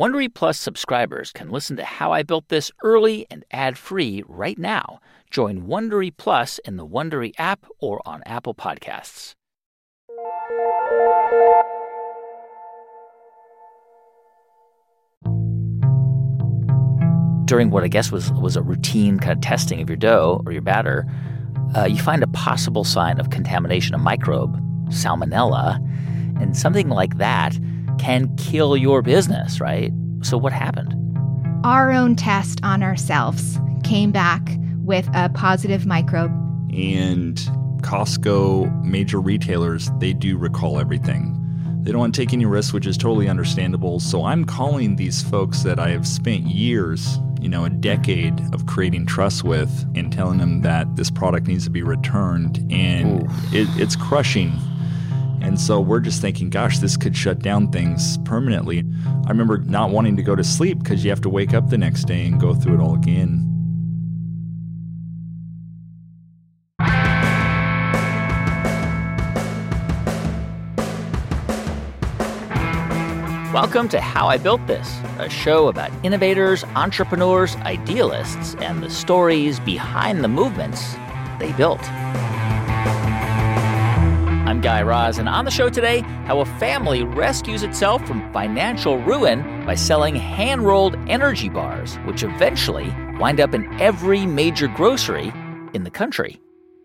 Wondery Plus subscribers can listen to How I Built This early and ad-free right now. Join Wondery Plus in the Wondery app or on Apple Podcasts. During what I guess was a routine kind of testing of your dough or your batter, you find a possible sign of contamination, a microbe, salmonella, and something like that can kill your business, right? So what happened? Our own test on ourselves came back with a positive microbe. And Costco, major retailers, they do recall everything. They don't want to take any risks, which is totally understandable. So I'm calling these folks that I have spent years, a decade of creating trust with, and telling them that this product needs to be returned. And it's crushing. And so we're just thinking, gosh, this could shut down things permanently. I remember not wanting to go to sleep because you have to wake up the next day and go through it all again. Welcome to How I Built This, a show about innovators, entrepreneurs, idealists, and the stories behind the movements they built. I'm Guy Raz, and on the show today, how a family rescues itself from financial ruin by selling hand-rolled energy bars, which eventually wind up in every major grocery in the country.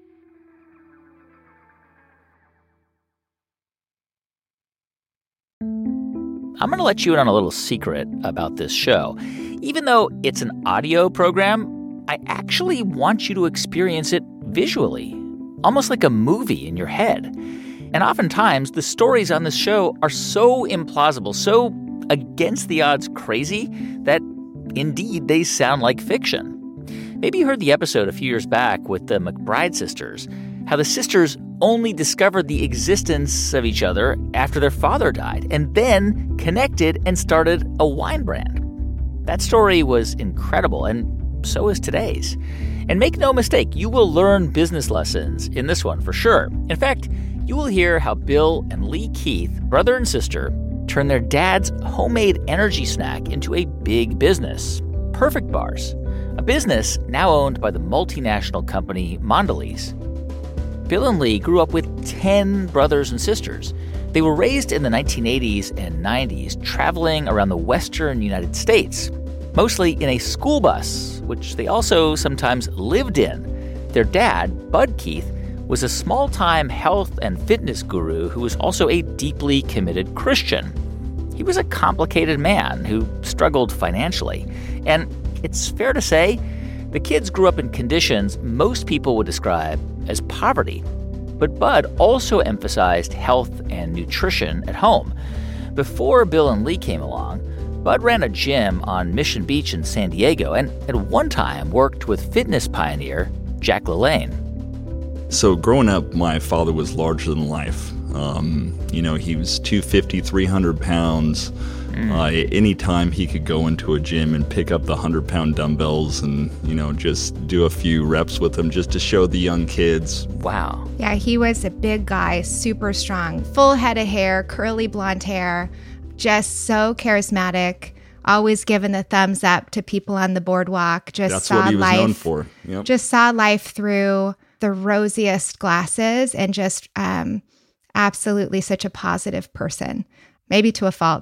I'm going to let you in on a little secret about this show. Even though it's an audio program, I actually want you to experience it visually, almost like a movie in your head. And oftentimes, the stories on this show are so implausible, so against the odds crazy, that indeed they sound like fiction. Maybe you heard the episode a few years back with the McBride sisters, how the sisters only discovered the existence of each other after their father died, and then connected and started a wine brand. That story was incredible, and so is today's. And make no mistake, you will learn business lessons in this one for sure. In fact, you will hear how Bill and Lee Keith, brother and sister, turned their dad's homemade energy snack into a big business, Perfect Bars, a business now owned by the multinational company Mondelez. Bill and Lee grew up with 10 brothers and sisters. They were raised in the 1980s and 90s, traveling around the western United States, mostly in a school bus, which they also sometimes lived in. Their dad, Bud Keith, was a small-time health and fitness guru who was also a deeply committed Christian. He was a complicated man who struggled financially. And it's fair to say, the kids grew up in conditions most people would describe as poverty. But Bud also emphasized health and nutrition at home. Before Bill and Lee came along, Bud ran a gym on Mission Beach in San Diego and at one time worked with fitness pioneer Jack LaLanne. So growing up, my father was larger than life. He was 250, 300 pounds. Anytime he could go into a gym and pick up the 100-pound dumbbells and, just do a few reps with them just to show the young kids. Wow. Yeah, he was a big guy, super strong, full head of hair, curly blonde hair, just so charismatic, always giving the thumbs up to people on the boardwalk. That's what he was known for. Yep. Just saw life through the rosiest glasses and just absolutely such a positive person, maybe to a fault.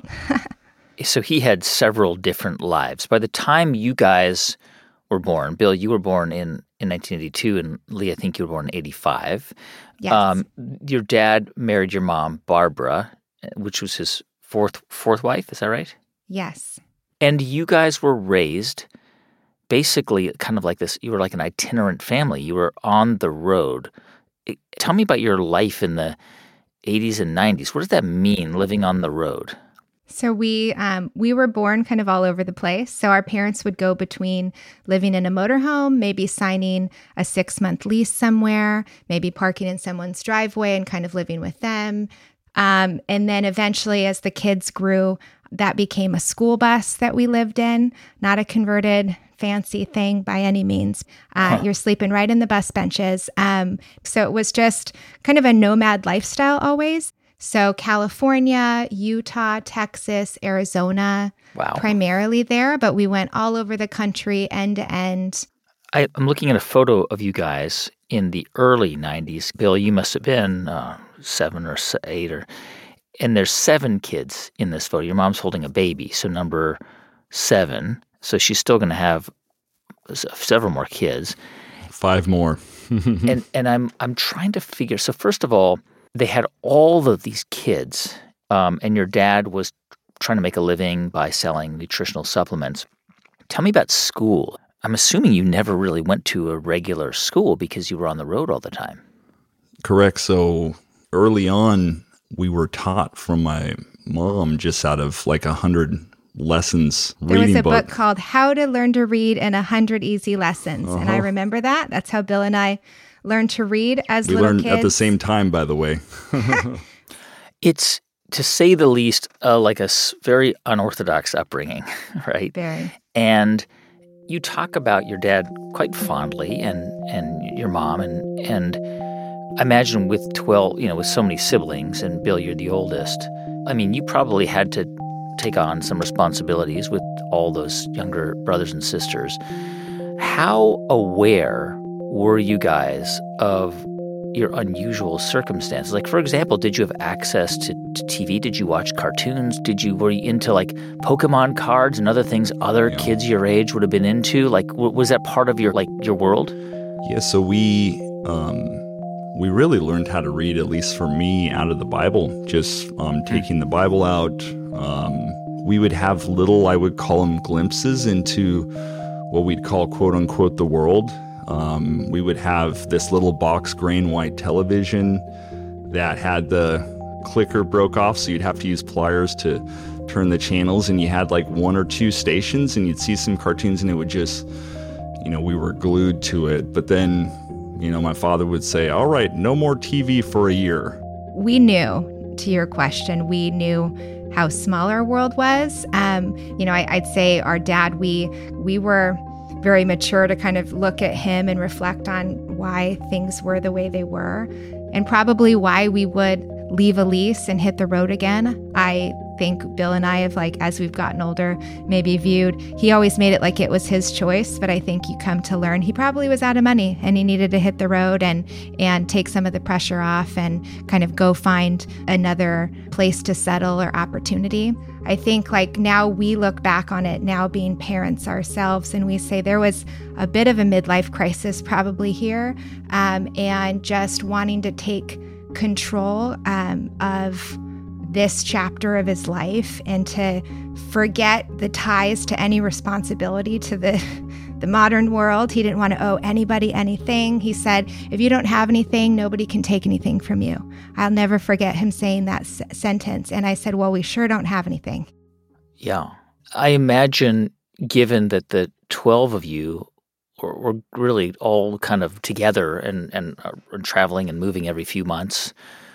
So he had several different lives. By the time you guys were born, Bill, you were born in 1982, and Lee, I think you were born in 85. Yes. Your dad married your mom, Barbara, which was his fourth wife. Is that right? Yes. And you guys were raised basically kind of like this. You were like an itinerant family. You were on the road. Tell me about your life in the 80s and 90s. What does that mean, living on the road? So we were born kind of all over the place. So our parents would go between living in a motorhome, maybe signing a 6-month lease somewhere, maybe parking in someone's driveway and kind of living with them. And then eventually, as the kids grew, that became a school bus that we lived in, not a converted fancy thing by any means. You're sleeping right in the bus benches. So it was just kind of a nomad lifestyle always. So California, Utah, Texas, Arizona, Wow. primarily there, but we went all over the country end to end. I'm looking at a photo of you guys in the early 90s. Bill, you must have been 7 or 8 and there's 7 kids in this photo. Your mom's holding a baby, so number 7. So she's still going to have several more kids. 5 more. and I'm trying to figure. So first of all, they had all of these kids, and your dad was trying to make a living by selling nutritional supplements. Tell me about school. I'm assuming you never really went to a regular school because you were on the road all the time. Correct. So early on, we were taught from my mom just out of like 100 lessons There reading was a book called How to Learn to Read in 100 Easy Lessons. And I remember that. That's how Bill and I learned to read as we little learned kids. at the same time, by the way. It's, to say the least, like a very unorthodox upbringing, right? Very. And you talk about your dad quite fondly and your mom. And I imagine with 12, with so many siblings, and Bill, you're the oldest, I mean, you probably had to take on some responsibilities with all those younger brothers and sisters. How aware were you guys of your unusual circumstances? Like, for example, did you have access to TV? Did you watch cartoons? Were you into like Pokemon cards and other things other kids your age would have been into? Like, was that part of your world? Yeah, so we really learned how to read, at least for me, out of the Bible. Just taking the Bible out. We would have little, I would call them glimpses into what we'd call, quote unquote, the world. We would have this little box gray and white television that had the clicker broke off, so you'd have to use pliers to turn the channels, and you had like 1 or 2 stations, and you'd see some cartoons, and it would just, we were glued to it. But then, my father would say, all right, no more TV for a year. We knew, to your question, we knew how small our world was. I'd say our dad, we were very mature to kind of look at him and reflect on why things were the way they were, and probably why we would leave a lease and hit the road again. I think Bill and I have, as we've gotten older, maybe viewed, he always made it like it was his choice, but I think you come to learn he probably was out of money and he needed to hit the road and take some of the pressure off and kind of go find another place to settle or opportunity. I think now we look back on it now being parents ourselves, and we say there was a bit of a midlife crisis probably here, and just wanting to take control of this chapter of his life and to forget the ties to any responsibility to the modern world. He didn't want to owe anybody anything. He said, if you don't have anything, nobody can take anything from you. I'll never forget him saying that sentence. And I said, well, we sure don't have anything. Yeah. I imagine, given that the 12 of you were really all kind of together and traveling and moving every few months,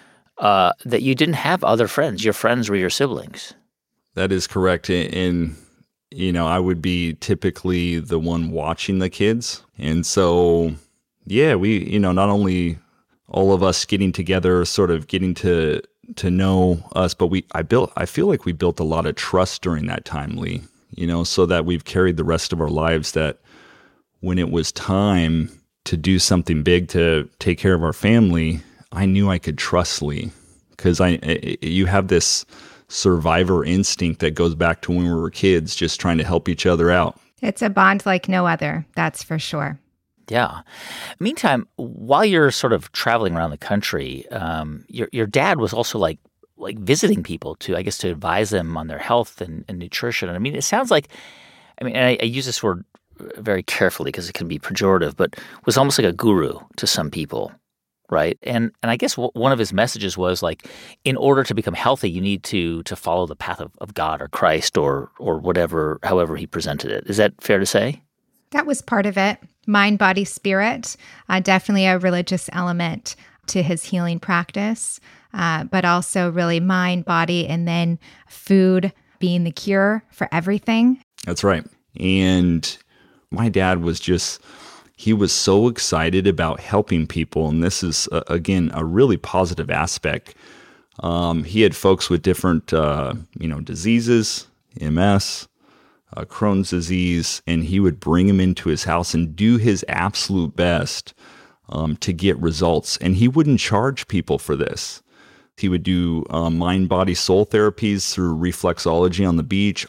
that you didn't have other friends. Your friends were your siblings. That is correct. And, I would be typically the one watching the kids. And so, yeah, we, not only all of us getting together, sort of getting to know us, but I feel like we built a lot of trust during that time, Lee, so that we've carried the rest of our lives, that when it was time to do something big to take care of our family, I knew I could trust Lee, because you have this survivor instinct that goes back to when we were kids, just trying to help each other out. It's a bond like no other, that's for sure. Yeah. Meantime, while you're sort of traveling around the country, your dad was also like visiting people to advise them on their health and nutrition. And I mean, it sounds like, and I use this word very carefully because it can be pejorative, but was almost like a guru to some people. Right. And I guess one of his messages was in order to become healthy, you need to follow the path of God or Christ or whatever, however he presented it. Is that fair to say? That was part of it. Mind, body, spirit, definitely a religious element to his healing practice, but also really mind, body, and then food being the cure for everything. That's right. And my dad was he was so excited about helping people. And this is, again, a really positive aspect. He had folks with different, diseases, MS, Crohn's disease, and he would bring them into his house and do his absolute best to get results. And he wouldn't charge people for this. He would do mind, body, soul therapies through reflexology on the beach.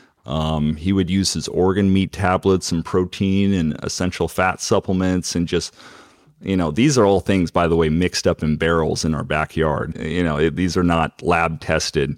He would use his organ meat tablets and protein and essential fat supplements and just, these are all things, by the way, mixed up in barrels in our backyard. These are not lab tested.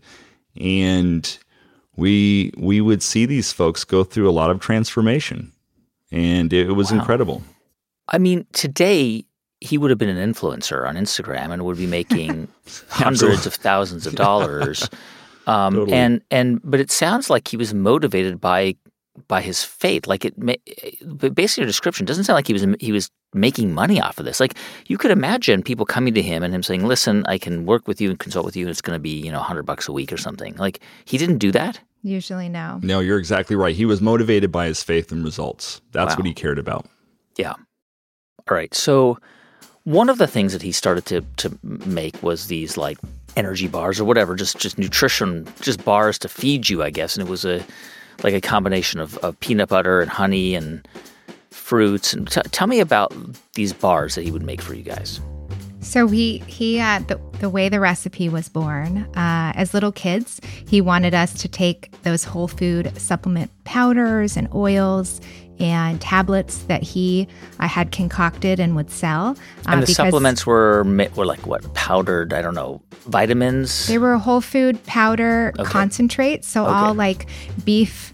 And we would see these folks go through a lot of transformation. And it was incredible. I mean, today he would have been an influencer on Instagram and would be making hundreds of thousands of dollars. Totally. But it sounds like he was motivated by his faith. Like based on your description, it doesn't sound like he was making money off of this. Like you could imagine people coming to him and him saying, "Listen, I can work with you and consult with you, and it's going to be $100 a week or something." Like he didn't do that. Usually, no. No, you're exactly right. He was motivated by his faith and results. That's what he cared about. Yeah. All right. So one of the things that he started to make was these like energy bars or whatever, just nutrition, just bars to feed you, I guess. And it was a combination of peanut butter and honey and fruits. And tell me about these bars that he would make for you guys. So the way the recipe was born, as little kids, he wanted us to take those whole food supplement powders and oils and tablets that I had concocted and would sell. And the supplements were like what, powdered, I don't know, vitamins? They were whole food powder concentrates, so all like beef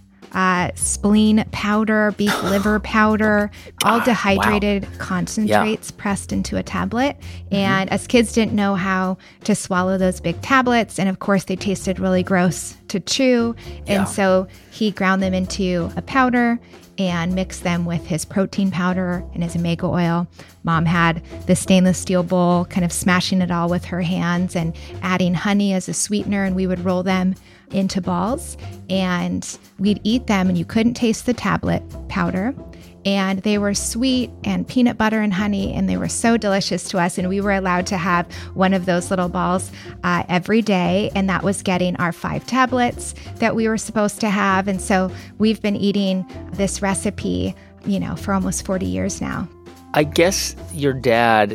spleen powder, beef liver powder, all dehydrated concentrates pressed into a tablet. And as kids didn't know how to swallow those big tablets, and of course they tasted really gross to chew. And so he ground them into a powder and mixed them with his protein powder and his omega oil. Mom had the stainless steel bowl, kind of smashing it all with her hands and adding honey as a sweetener, and we would roll them into balls and we'd eat them, and you couldn't taste the tablet powder. And they were sweet and peanut butter and honey, and they were so delicious to us. And we were allowed to have one of those little balls every day, and that was getting our 5 tablets that we were supposed to have. And so we've been eating this recipe, for almost 40 years now. I guess your dad,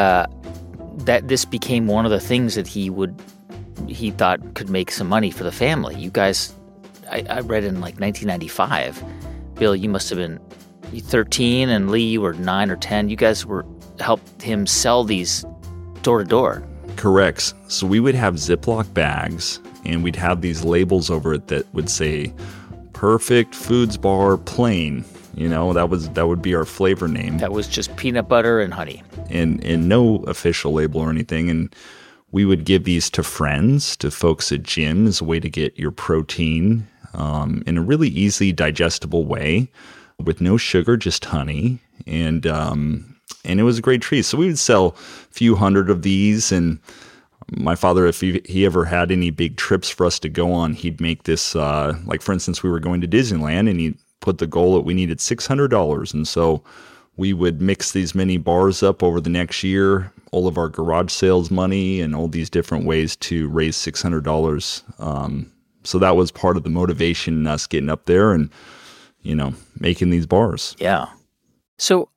that this became one of the things that he thought could make some money for the family. You guys, I read in like 1995, Bill, you must have been 13, and Lee, you were 9 or 10. You guys helped him sell these door to door. Correct. So we would have Ziploc bags, and we'd have these labels over it that would say "Perfect Foods Bar Plain." That would be our flavor name. That was just peanut butter and honey. And no official label or anything. And we would give these to friends, to folks at gym, as a way to get your protein in a really easy, digestible way, with no sugar, just honey. And it was a great treat. So we would sell a few hundred of these. And my father, if he ever had any big trips for us to go on, he'd make this, like for instance, we were going to Disneyland, and he put the goal that we needed $600. And so we would mix these many bars up over the next year, all of our garage sales money and all these different ways to raise $600. So that was part of the motivation in us getting up there and, making these bars. Yeah. So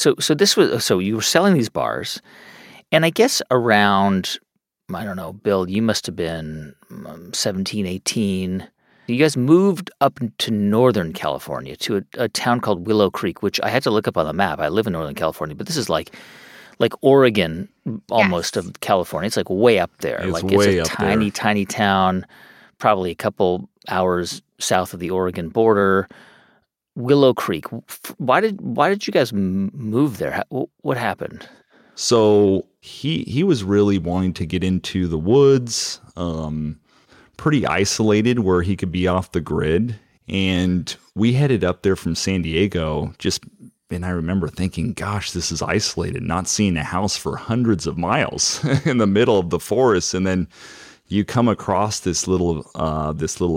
you were selling these bars, and I guess around, I don't know, Bill, you must have been 17, 18. You guys moved up to Northern California to a town called Willow Creek, which I had to look up on the map. I live in Northern California, but this is like Oregon almost of California. It's like way up there. It's a tiny town, probably a couple hours south of the Oregon border. Willow Creek. Why did you guys move there? What happened? So he was really wanting to get into the woods, pretty isolated where he could be off the grid. And we headed up there from San Diego and I remember thinking, gosh, this is isolated, not seeing a house for hundreds of miles in the middle of the forest. And then you come across this little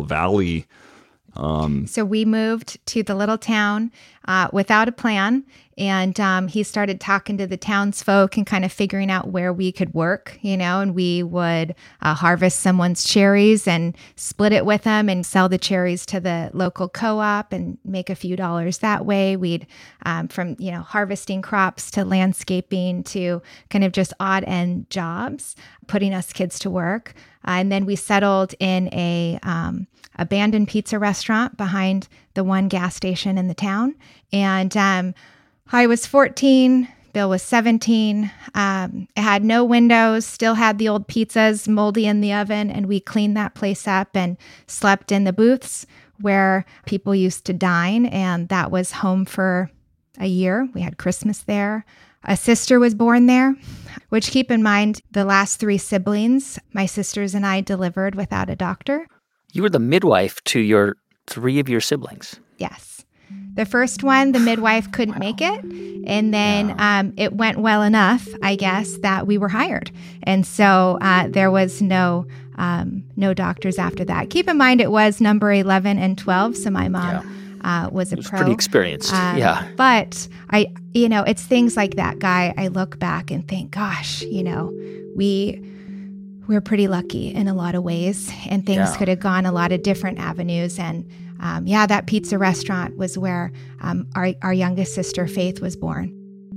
valley. So we moved to the little town without a plan, And he started talking to the townsfolk and kind of figuring out where we could work, and we would harvest someone's cherries and split it with them and sell the cherries to the local co-op and make a few dollars that way. We'd from, harvesting crops to landscaping to kind of just odd end jobs, putting us kids to work. And then we settled in a abandoned pizza restaurant behind the one gas station in the town. And I was 14, Bill was 17. It had no windows, still had the old pizzas moldy in the oven, and we cleaned that place up and slept in the booths where people used to dine, and that was home for a year. We had Christmas there. A sister was born there, which, keep in mind, the last 3 siblings, my sisters and I, delivered without a doctor. You were the midwife to 3 of your siblings. Yes. The first one, the midwife couldn't make it. And then it went well enough, I guess, that we were hired. And so there was no doctors after that. Keep in mind, it was number 11 and 12. So my mom was a pro. Pretty experienced. But it's things like that, Guy. I look back and think, gosh, we're pretty lucky in a lot of ways, and things could have gone a lot of different avenues. And that pizza restaurant was where our youngest sister, Faith, was born.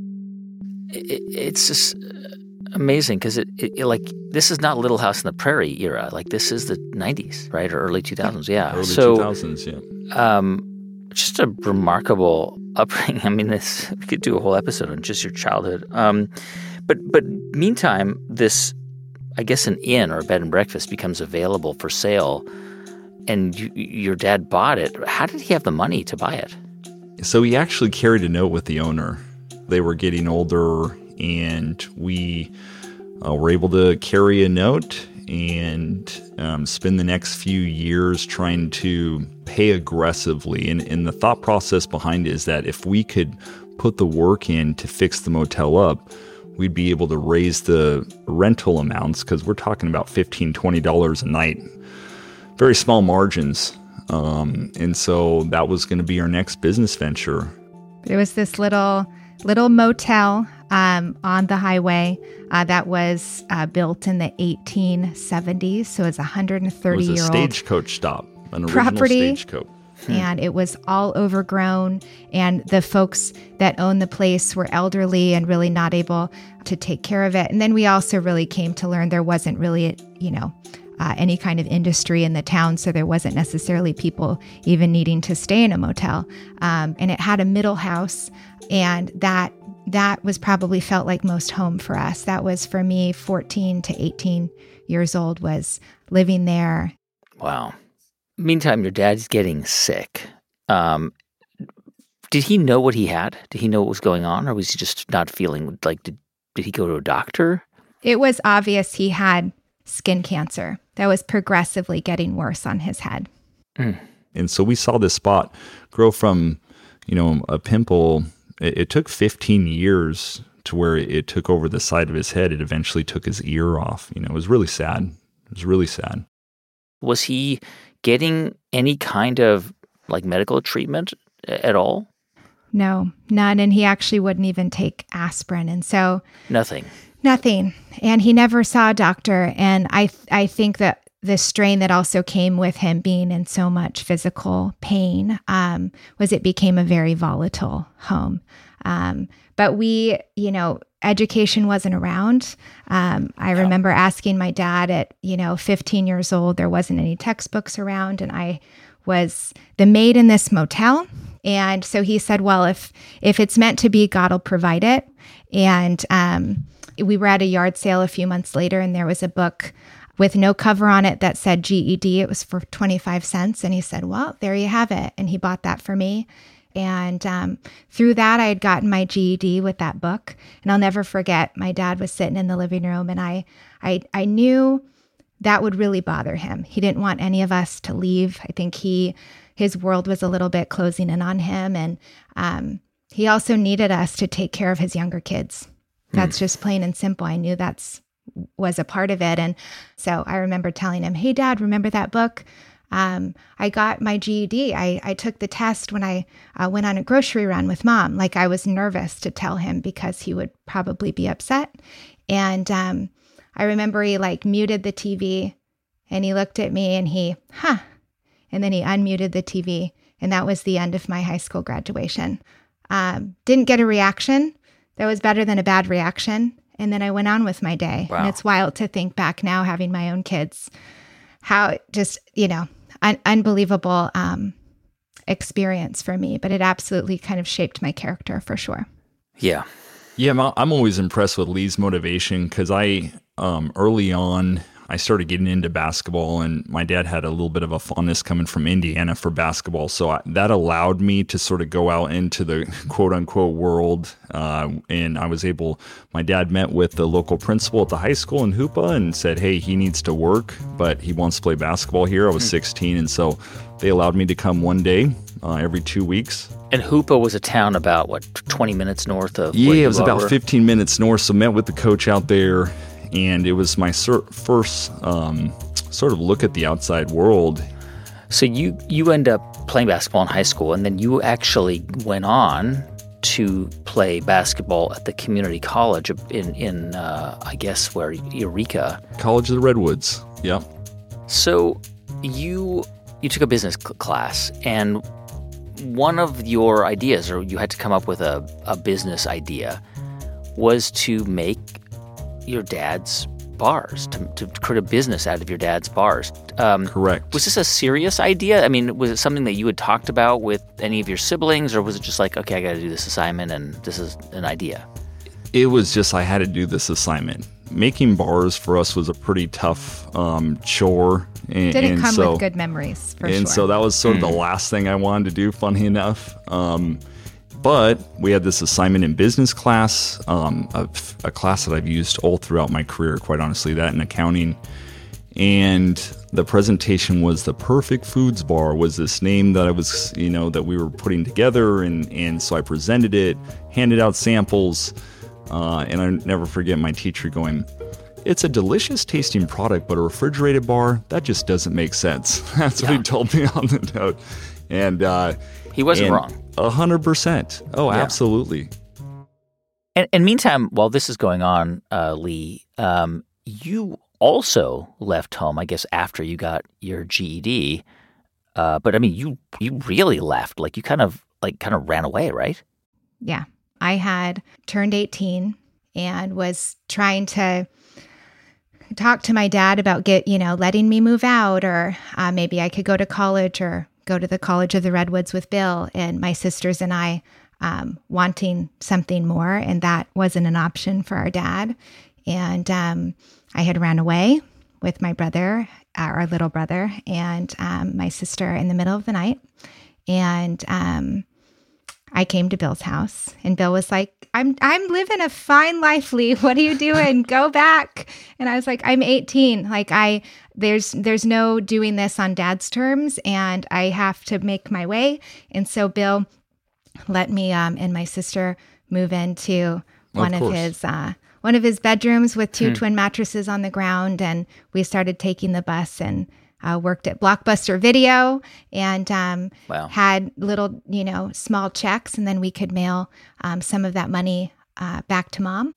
It's just amazing because this is not Little House on the Prairie era. Like, this is the 90s, right? Or early 2000s. Yeah. Early 2000s, yeah. Just a remarkable upbringing. I mean, we could do a whole episode on just your childhood. But meantime, this, I guess, an inn or a bed and breakfast becomes available for sale, and your dad bought it. How did he have the money to buy it? So he actually carried a note with the owner. They were getting older, and we were able to carry a note and spend the next few years trying to pay aggressively. And the thought process behind it is that if we could put the work in to fix the motel up, we'd be able to raise the rental amounts, because we're talking about $15, $20 a night. Very small margins. And so that was going to be our next business venture. There was this little motel on the highway that was built in the 1870s. So it was 130-year-old. It was a stagecoach stop, an original property. Stagecoach. And it was all overgrown, and the folks that owned the place were elderly and really not able to take care of it. And then we also really came to learn there wasn't really, any kind of industry in the town, so there wasn't necessarily people even needing to stay in a motel. And it had a middle house, and that was probably felt like most home for us. That was, for me, 14 to 18 years old, was living there. Wow. Meantime, your dad's getting sick. Did he know what he had? Did he know what was going on, or was he just not feeling like? Did he go to a doctor? It was obvious he had skin cancer that was progressively getting worse on his head. And so we saw this spot grow from, a pimple. It took 15 years to where it took over the side of his head. It eventually took his ear off. It was really sad. Was he getting any kind of medical treatment at all? No, none. And he actually wouldn't even take aspirin. And so Nothing. And he never saw a doctor. And I think that the strain that also came with him being in so much physical pain was it became a very volatile home. But we, education wasn't around. I remember asking my dad at, 15 years old, there wasn't any textbooks around, and I was the maid in this motel. And so he said, well, if it's meant to be, God will provide it. And we were at a yard sale a few months later, and there was a book with no cover on it that said GED. It was for 25 cents. And he said, well, there you have it. And he bought that for me. And through that, I had gotten my GED with that book. And I'll never forget, my dad was sitting in the living room, and I knew that would really bother him. He didn't want any of us to leave. I think his world was a little bit closing in on him. And he also needed us to take care of his younger kids. That's just plain and simple. I knew was a part of it. And so I remember telling him, hey, Dad, remember that book? I got my GED. I took the test when I went on a grocery run with Mom. Like, I was nervous to tell him because he would probably be upset. And I remember he like muted the TV and he looked at me and and then he unmuted the TV. And that was the end of my high school graduation. Didn't get a reaction. That was better than a bad reaction. And then I went on with my day. Wow. And it's wild to think back now, having my own kids, how just, unbelievable experience for me. But it absolutely kind of shaped my character for sure. Yeah. Yeah, I'm always impressed with Lee's motivation because early on, I started getting into basketball, and my dad had a little bit of a fondness coming from Indiana for basketball. So that allowed me to sort of go out into the quote unquote world. And I was my dad met with the local principal at the high school in Hoopa and said, hey, he needs to work, but he wants to play basketball here. I was 16. And so they allowed me to come one day every 2 weeks. And Hoopa was a town about, 20 minutes north of Yeah, it was about 15 minutes north. So met with the coach out there. And it was my first sort of look at the outside world. So you end up playing basketball in high school, and then you actually went on to play basketball at the community college in I guess where, Eureka. College of the Redwoods, yeah. So you took a business class, and one of your ideas, or you had to come up with a business idea, was to make your dad's bars, to create a business out of your dad's bars. Correct. Was this a serious idea? I mean, was it something that you had talked about with any of your siblings, or was it just like, okay, I got to do this assignment and this is an idea? It was just I had to do this assignment. Making bars for us was a pretty tough chore. Didn't come with good memories, for sure. And so that was sort of the last thing I wanted to do, funny enough. But we had this assignment in business class, a class that I've used all throughout my career, quite honestly, that and accounting. And the presentation was the Perfect Foods Bar, was this name that I was, that we were putting together. And so I presented it, handed out samples, and I never forget my teacher going, it's a delicious tasting product, but a refrigerated bar, that just doesn't make sense. That's what he told me on the note. And he wasn't wrong. 100%. Oh, yeah. Absolutely. And meantime, while this is going on, Lee, you also left home, I guess, after you got your GED. But I mean, you really left. Like, you kind of ran away, right? Yeah. I had turned 18 and was trying to talk to my dad about letting me move out, or maybe I could go to college or go to the College of the Redwoods with Bill, and my sisters and I wanting something more, and that wasn't an option for our dad. And I had ran away with my brother, our little brother, and my sister in the middle of the night. And I came to Bill's house, and Bill was like, I'm living a fine life, Lee. What are you doing? Go back. And I was like, I'm 18. Like, there's no doing this on Dad's terms, and I have to make my way. And so Bill let me and my sister move into one of his bedrooms with two twin mattresses on the ground, and we started taking the bus and worked at Blockbuster Video, and had little, small checks, and then we could mail some of that money back to Mom.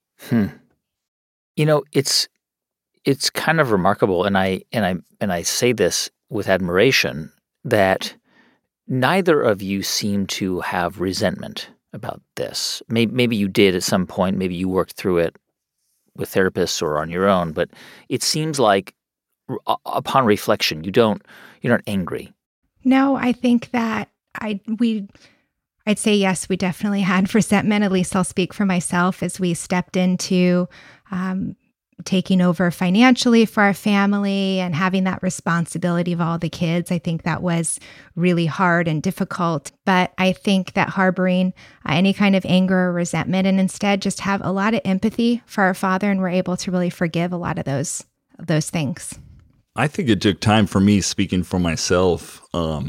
It's kind of remarkable, and I say this with admiration, that neither of you seem to have resentment about this. Maybe you did at some point. Maybe you worked through it with therapists or on your own, but it seems like upon reflection, you're not angry. No, I think that I'd say yes, we definitely had resentment. At least I'll speak for myself, as we stepped into taking over financially for our family and having that responsibility of all the kids. I think that was really hard and difficult. But I think that harboring any kind of anger or resentment, and instead just have a lot of empathy for our father, and we're able to really forgive a lot of those things. I think it took time for me, speaking for myself,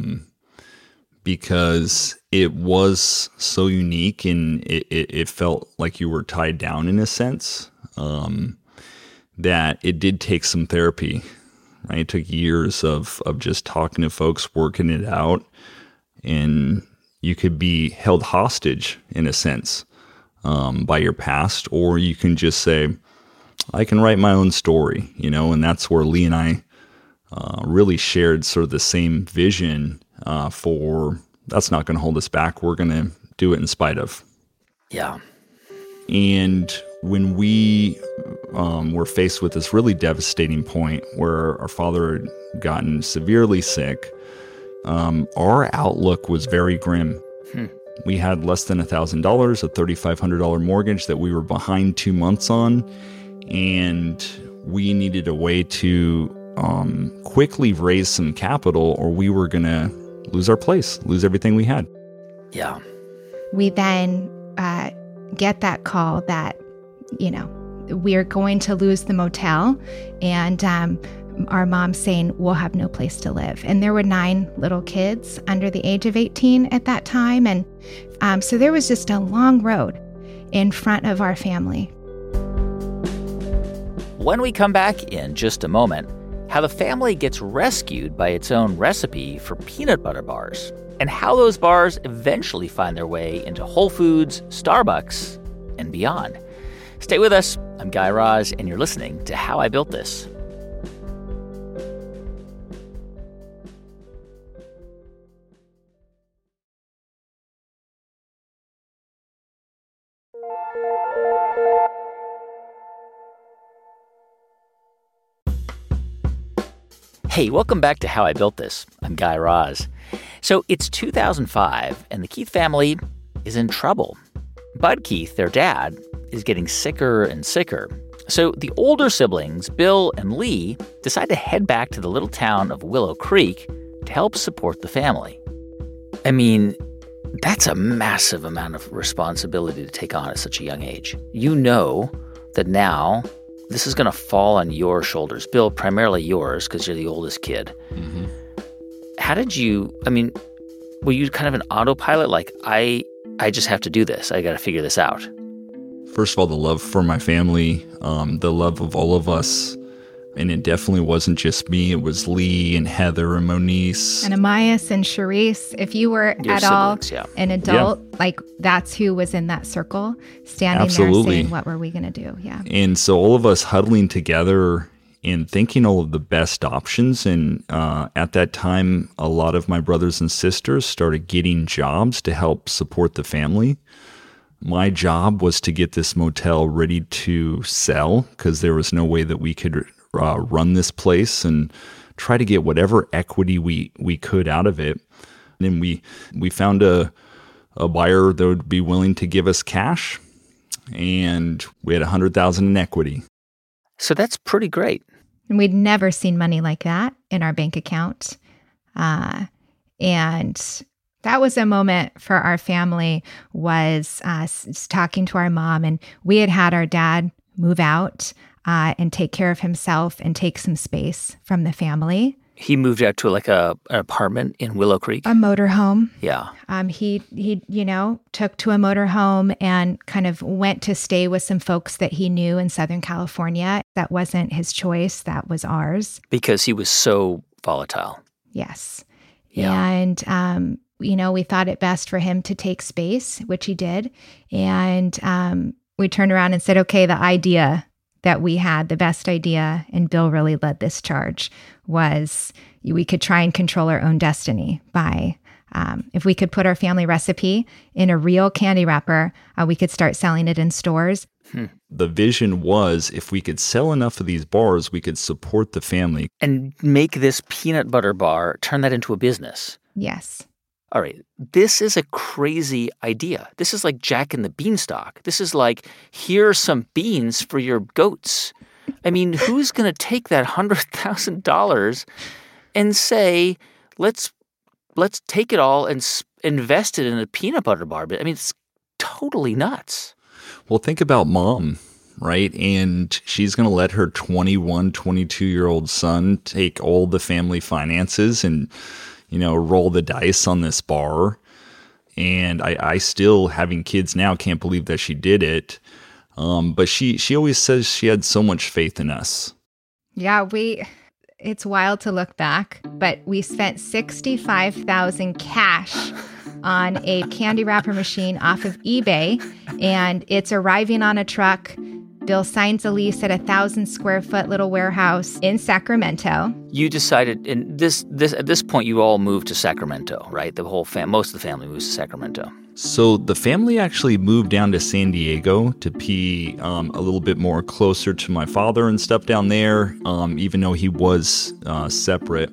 because it was so unique, and it felt like you were tied down in a sense, that it did take some therapy right? It took years of just talking to folks, working it out, and you could be held hostage in a sense by your past, or you can just say, I can write my own story, and that's where Lee and I really shared sort of the same vision for that's not going to hold us back. We're going to do it in spite of. Yeah. And when we were faced with this really devastating point where our father had gotten severely sick, our outlook was very grim. We had less than $1,000, a $3,500 mortgage that we were behind 2 months on, and we needed a way to quickly raise some capital, or we were going to lose our place, lose everything we had. Yeah. We then get that call that, we're going to lose the motel, and our mom saying, we'll have no place to live. And there were 9 little kids under the age of 18 at that time. And so there was just a long road in front of our family. When we come back in just a moment, how the family gets rescued by its own recipe for peanut butter bars, and how those bars eventually find their way into Whole Foods, Starbucks, and beyond. Stay with us. I'm Guy Raz, and you're listening to How I Built This. Hey, welcome back to How I Built This. I'm Guy Raz. So it's 2005, and the Keith family is in trouble. Bud Keith, their dad, is getting sicker and sicker. So the older siblings, Bill and Lee, decide to head back to the little town of Willow Creek to help support the family. I mean, that's a massive amount of responsibility to take on at such a young age. You know that now this is going to fall on your shoulders. Bill, primarily yours, because you're the oldest kid. Mm-hmm. How did you, were you kind of an autopilot? Like, I just have to do this. I got to figure this out. First of all, the love for my family, the love of all of us. And it definitely wasn't just me. It was Lee and Heather and Moniece. And Amias and Charisse. If you were Your at siblings, all an adult, that's who was in that circle, standing there saying, what were we going to do? Yeah. And so all of us huddling together and thinking all of the best options. And at that time, a lot of my brothers and sisters started getting jobs to help support the family. My job was to get this motel ready to sell because there was no way that we could run this place and try to get whatever equity we could out of it. And then we found a buyer that would be willing to give us cash, and we had $100,000 in equity. So that's pretty great. And we'd never seen money like that in our bank account. And that was a moment for our family, was talking to our mom. And we had our dad move out and take care of himself and take some space from the family. He moved out to an apartment in Willow Creek? A motorhome. Yeah. He took to a motorhome and kind of went to stay with some folks that he knew in Southern California. That wasn't his choice. That was ours. Because he was so volatile. Yes. Yeah. And, we thought it best for him to take space, which he did. And we turned around and said, okay, the idea that we had, the best idea, and Bill really led this charge, was we could try and control our own destiny by, if we could put our family recipe in a real candy wrapper, we could start selling it in stores. The vision was, if we could sell enough of these bars, we could support the family. And make this peanut butter bar, turn that into a business. Yes. All right, this is a crazy idea. This is like Jack and the Beanstalk. This is like, here's some beans for your goats. I mean, who's going to take that $100,000 and say, let's take it all and invest it in a peanut butter bar? I mean, it's totally nuts. Well, think about mom, right? And she's going to let her 21, 22-year-old son take all the family finances and roll the dice on this bar. And I still, having kids now, can't believe that she did it. But she always says she had so much faith in us. Yeah, it's wild to look back, but we spent $65,000 cash on a candy wrapper machine off of eBay, and it's arriving on a truck. Bill signs a lease at a 1,000 square foot little warehouse in Sacramento. You decided, at this point, you all moved to Sacramento, right? The whole most of the family moves to Sacramento. So the family actually moved down to San Diego to be a little bit more closer to my father and stuff down there, even though he was separate.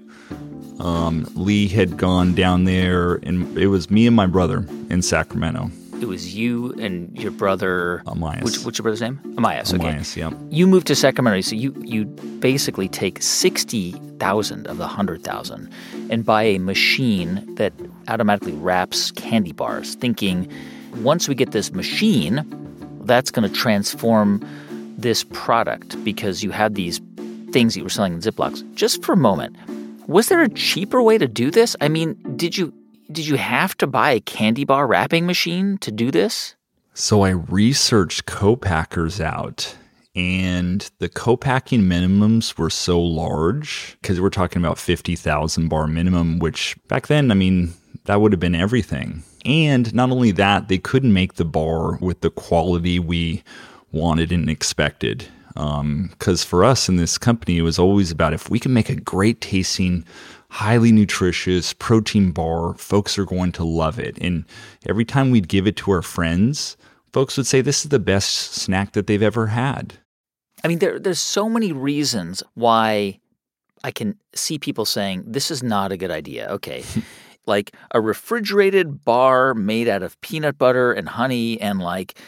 Lee had gone down there, and it was me and my brother in Sacramento. It was you and your brother... Amias. What's your brother's name? Amias, okay. Amias, yeah. You moved to Sacramento, so you basically take $60,000 of the $100,000 and buy a machine that automatically wraps candy bars, thinking, once we get this machine, that's going to transform this product because you had these things that you were selling in Ziplocs. Just for a moment, was there a cheaper way to do this? I mean, did you have to buy a candy bar wrapping machine to do this? So I researched co-packers out, and the co-packing minimums were so large because we're talking about 50,000 bar minimum, which back then, I mean, that would have been everything. And not only that, they couldn't make the bar with the quality we wanted and expected. Because for us in this company, it was always about if we can make a great tasting, highly nutritious protein bar, folks are going to love it. And every time we'd give it to our friends, folks would say this is the best snack that they've ever had. I mean, there's so many reasons why I can see people saying this is not a good idea. Okay, like a refrigerated bar made out of peanut butter and honey and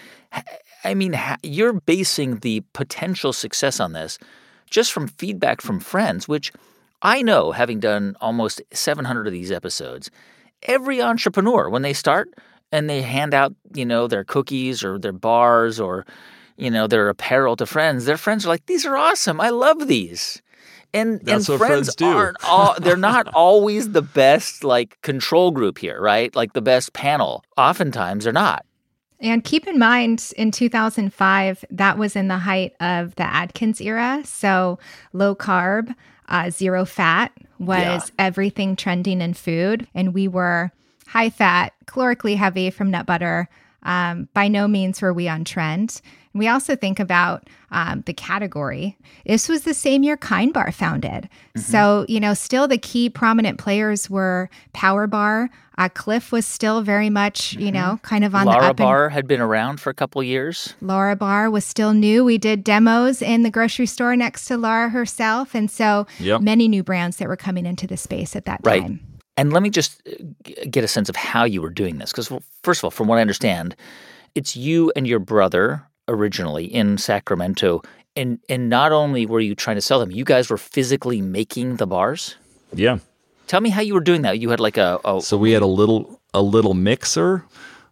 I mean, you're basing the potential success on this just from feedback from friends, which I know, having done almost 700 of these episodes, every entrepreneur, when they start and they hand out, their cookies or their bars or, their apparel to friends, their friends are like, these are awesome. I love these. And That's what friends do. They're not always the best, control group here, right? Like the best panel. Oftentimes they're not. And keep in mind, in 2005, that was in the height of the Atkins era. So low carb, zero fat was everything trending in food. And we were high fat, calorically heavy from nut butter. By no means were we on trend. And we also think about the category. This was the same year Kind Bar founded. Mm-hmm. So, still the key prominent players were Power Bar. Cliff was still very much, kind of on the up. Larabar had been around for a couple of years. Larabar was still new. We did demos in the grocery store next to Lara herself. And so many new brands that were coming into the space at that time. Right. And let me just get a sense of how you were doing this. Because, first of all, from what I understand, it's you and your brother originally in Sacramento. And not only were you trying to sell them, you guys were physically making the bars? Yeah. Tell me how you were doing that. You had So we had a little mixer,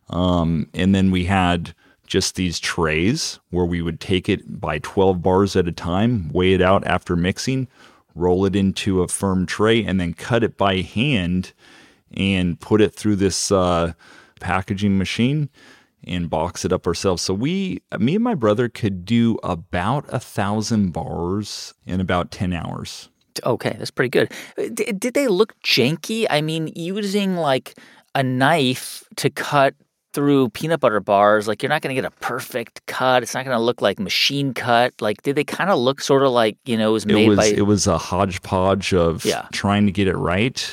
and then we had just these trays where we would take it by 12 bars at a time, weigh it out after mixing, roll it into a firm tray, and then cut it by hand and put it through this packaging machine and box it up ourselves. So me and my brother could do about 1,000 bars in about 10 hours. Okay, that's pretty good. Did they look janky? I mean, using a knife to cut through peanut butter bars, you're not going to get a perfect cut. It's not going to look like machine cut. Did they kind of look sort of like, it was made by... It was a hodgepodge of trying to get it right.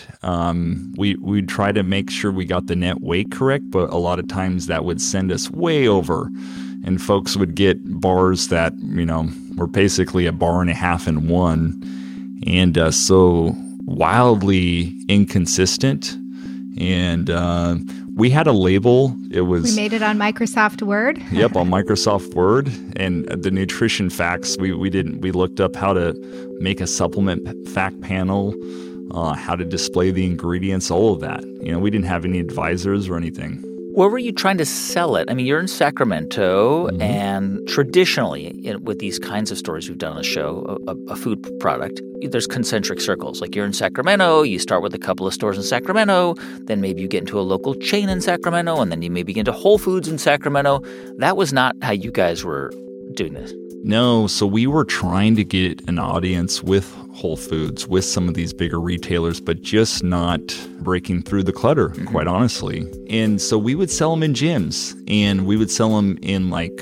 We'd try to make sure we got the net weight correct, but a lot of times that would send us way over. And folks would get bars that, were basically a bar and a half in one. And so wildly inconsistent. And we had a label. We made it on Microsoft Word. Yep, on Microsoft Word. And the nutrition facts, we looked up how to make a supplement fact panel, how to display the ingredients, all of that. We didn't have any advisors or anything. Where were you trying to sell it? I mean, you're in Sacramento, and traditionally, with these kinds of stories we've done on the show, a food product, there's concentric circles. You're in Sacramento, you start with a couple of stores in Sacramento, then maybe you get into a local chain in Sacramento, and then you maybe get into Whole Foods in Sacramento. That was not how you guys were doing this. No, so we were trying to get an audience with Whole Foods, with some of these bigger retailers, but just not breaking through the clutter, quite honestly. And so we would sell them in gyms, and we would sell them in like,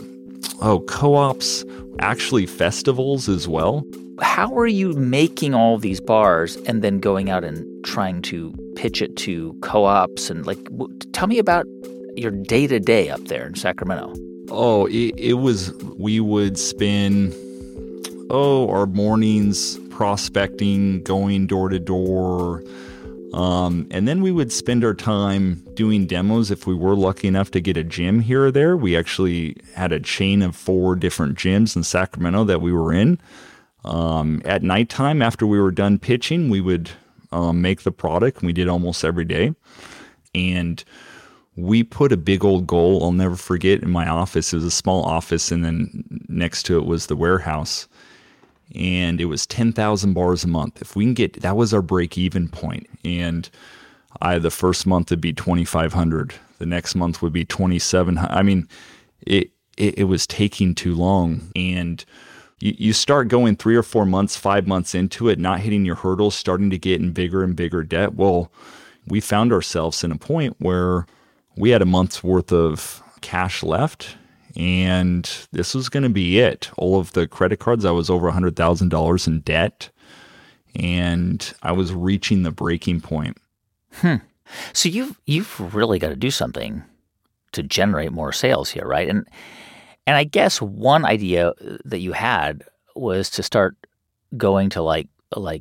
co-ops, actually festivals as well. How are you making all these bars and then going out and trying to pitch it to co-ops? And tell me about your day-to-day up there in Sacramento. Oh, we would spend, our mornings prospecting, going door to door. And then we would spend our time doing demos if we were lucky enough to get a gym here or there. We actually had a chain of 4 different gyms in Sacramento that we were in. At nighttime, after we were done pitching, we would make the product, and we did almost every day. And we put a big old goal, I'll never forget, in my office. It was a small office, and then next to it was the warehouse. And it was 10,000 bars a month. If we can get, that was our break-even point. And the first month would be 2,500. The next month would be 2,700. I mean, it was taking too long. And you start going 3 or 4 months, 5 months into it, not hitting your hurdles, starting to get in bigger and bigger debt. Well, we found ourselves in a point where we had a month's worth of cash left, and this was going to be it. All of the credit cards, I was over $100,000 in debt, and I was reaching the breaking point. So you've really got to do something to generate more sales here, right? And I guess one idea that you had was to start going to like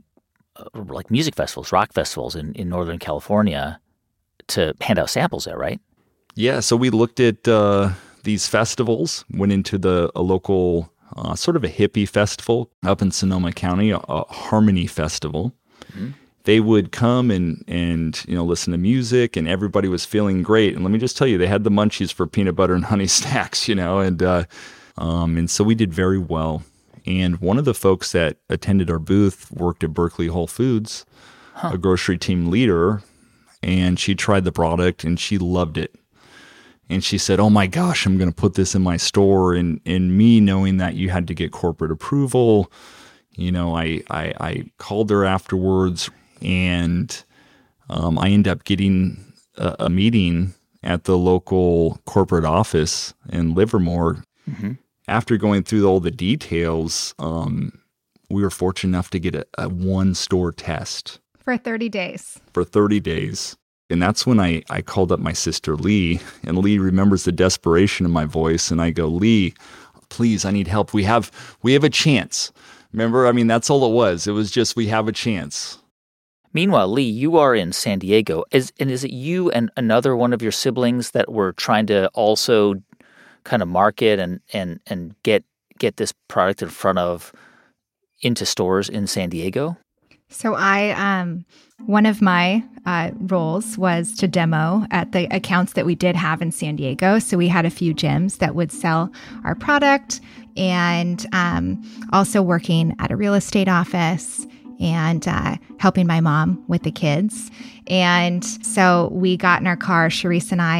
music festivals, rock festivals in Northern California to hand out samples there, right? Yeah, so we looked at these festivals, went into a local sort of a hippie festival up in Sonoma County, a Harmony Festival. Mm-hmm. They would come and listen to music, and everybody was feeling great. And let me just tell you, they had the munchies for peanut butter and honey snacks, and so we did very well. And one of the folks that attended our booth worked at Berkeley Whole Foods, a grocery team leader, and she tried the product and she loved it. And she said, "Oh my gosh, I'm going to put this in my store." And me knowing that you had to get corporate approval, I called her afterwards, and I ended up getting a meeting at the local corporate office in Livermore. Mm-hmm. After going through all the details, we were fortunate enough to get a one-store test. For 30 days. For 30 days. And that's when I called up my sister, Lee, and Lee remembers the desperation in my voice. And I go, "Lee, please, I need help. We have a chance." Remember, I mean, that's all it was. It was just, we have a chance. Meanwhile, Lee, you are in San Diego. Is it you and another one of your siblings that were trying to also kind of market and get this product in front of into stores in San Diego? So one of my roles was to demo at the accounts that we did have in San Diego. So we had a few gyms that would sell our product, and also working at a real estate office and helping my mom with the kids. And so we got in our car, Sharice and